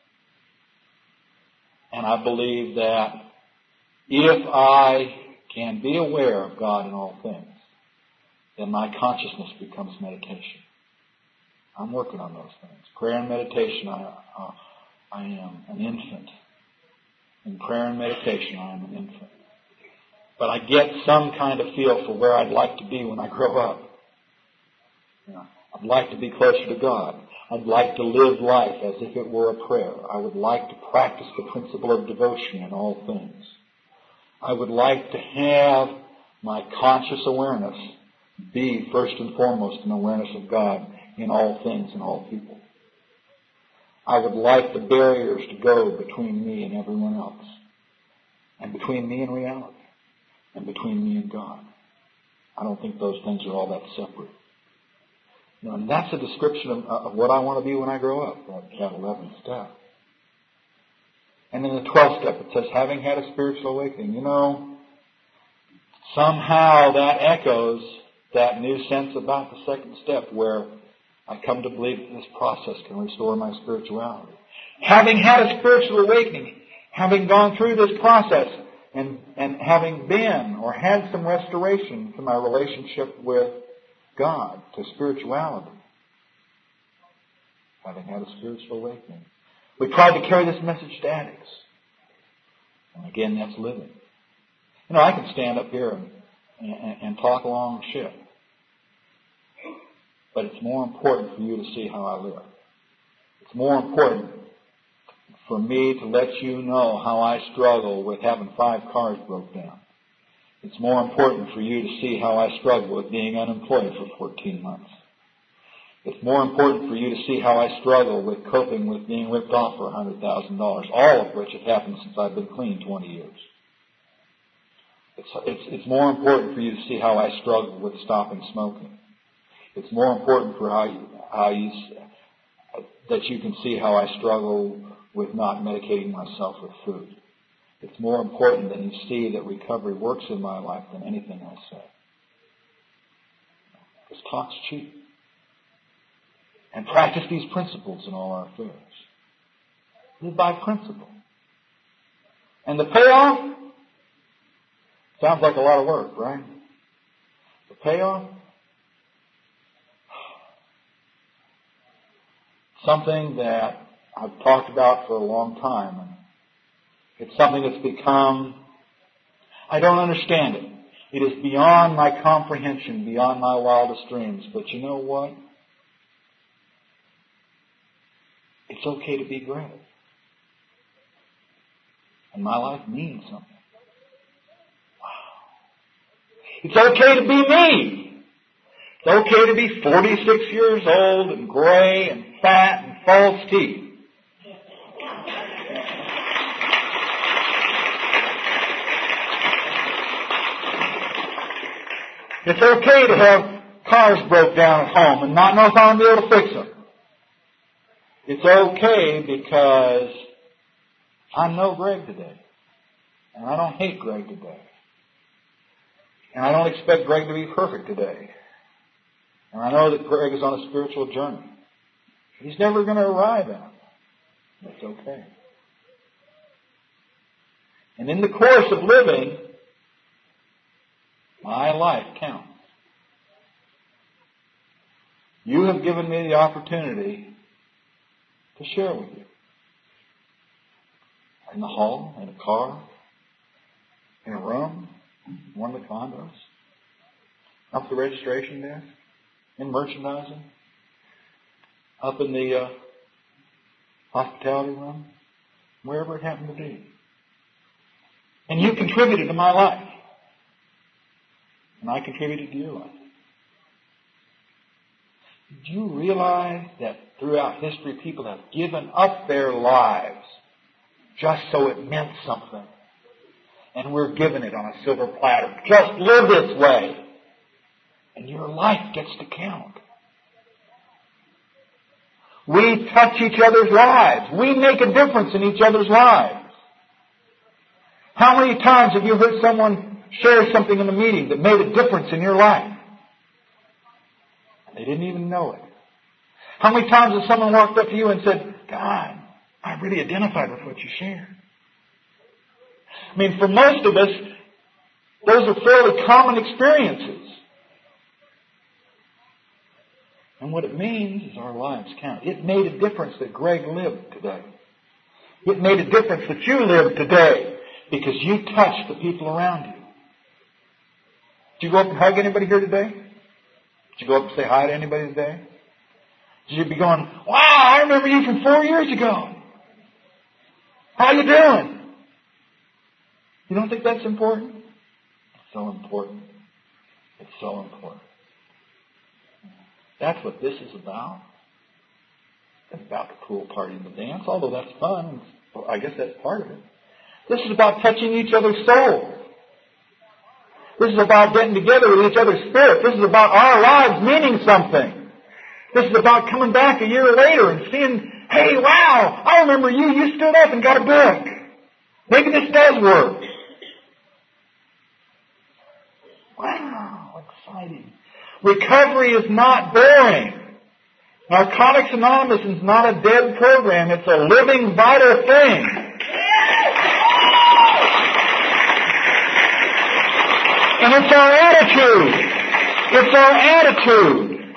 And I believe that if I can be aware of God in all things, then my consciousness becomes meditation. I'm working on those things. Prayer and meditation, I, uh, I am an infant. In prayer and meditation, I am an infant. But I get some kind of feel for where I'd like to be when I grow up. You know, I'd like to be closer to God. I'd like to live life as if it were a prayer. I would like to practice the principle of devotion in all things. I would like to have my conscious awareness be first and foremost an awareness of God in all things and all people. I would like the barriers to go between me and everyone else, and between me and reality, and between me and God. I don't think those things are all that separate. You know, and that's a description of, of what I want to be when I grow up, that, that eleventh step. And in the twelfth step, it says, having had a spiritual awakening. You know, somehow that echoes that new sense about the second step, where I come to believe that this process can restore my spirituality. Having had a spiritual awakening, having gone through this process and, and having been or had some restoration to my relationship with God, to spirituality, having had a spiritual awakening, we tried to carry this message to addicts. And again, that's living. You know, I can stand up here and, and, and talk along shit. But it's more important for you to see how I live. It's more important for me to let you know how I struggle with having five cars broke down. It's more important for you to see how I struggle with being unemployed for fourteen months. It's more important for you to see how I struggle with coping with being ripped off for one hundred thousand dollars, all of which have happened since I've been clean twenty years. It's, it's, it's more important for you to see how I struggle with stopping smoking. It's more important for how you, how you, that you can see how I struggle with not medicating myself with food. It's more important that you see that recovery works in my life than anything I say. Because talk's cheap. And practice these principles in all our affairs. Live by principle. And the payoff? Sounds like a lot of work, right? The payoff? Something that I've talked about for a long time. And it's something that's become, I don't understand it. It is beyond my comprehension, beyond my wildest dreams. But you know what? It's okay to be great. And my life means something. Wow. It's okay to be me. It's okay to be forty-six years old and gray and fat and false teeth. It's okay to have cars broke down at home and not know if I'm going to be able to fix them. It's okay because I know Greg today. And I don't hate Greg today. And I don't expect Greg to be perfect today. And I know that Greg is on a spiritual journey. He's never going to arrive at it. That's okay. And in the course of living, my life counts. You have given me the opportunity to share with you. In the hall, in a car, in a room, one of the condos, up the registration desk, in merchandising, up in the uh, hospitality room, wherever it happened to be. And you contributed to my life. And I contributed to your life. Did you realize that throughout history people have given up their lives just so it meant something? And we're given it on a silver platter. Just live this way. And your life gets to count. We touch each other's lives. We make a difference in each other's lives. How many times have you heard someone share something in a meeting that made a difference in your life? And they didn't even know it. How many times has someone walked up to you and said, God, I really identified with what you shared? I mean, for most of us, those are fairly common experiences. And what it means is our lives count. It made a difference that Greg lived today. It made a difference that you lived today because you touched the people around you. Did you go up and hug anybody here today? Did you go up and say hi to anybody today? Did you be going, wow, I remember you from four years ago. How you doing? You don't think that's important? It's so important. It's so important. That's what this is about. It's about the pool party and the dance, although that's fun. I guess that's part of it. This is about touching each other's souls. This is about getting together with each other's spirit. This is about our lives meaning something. This is about coming back a year later and seeing, hey, wow, I remember you. You stood up and got a book. Maybe this does work. Wow, exciting. Recovery is not boring. Narcotics Anonymous is not a dead program. It's a living, vital thing. And it's our attitude. It's our attitude.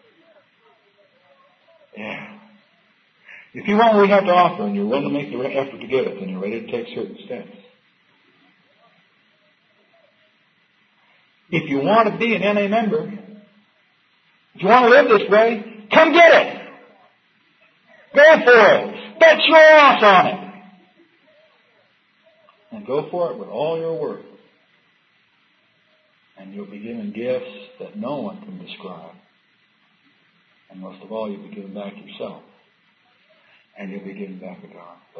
Yeah. If you want what we have to offer and you're willing to make the effort to give it, then you're ready to take certain steps. If you want to be an N A member, if you want to live this way, come get it. Go for it. Bet your ass on it. And go for it with all your worth. And you'll be given gifts that no one can describe. And most of all, you'll be given back yourself. And you'll be given back to God.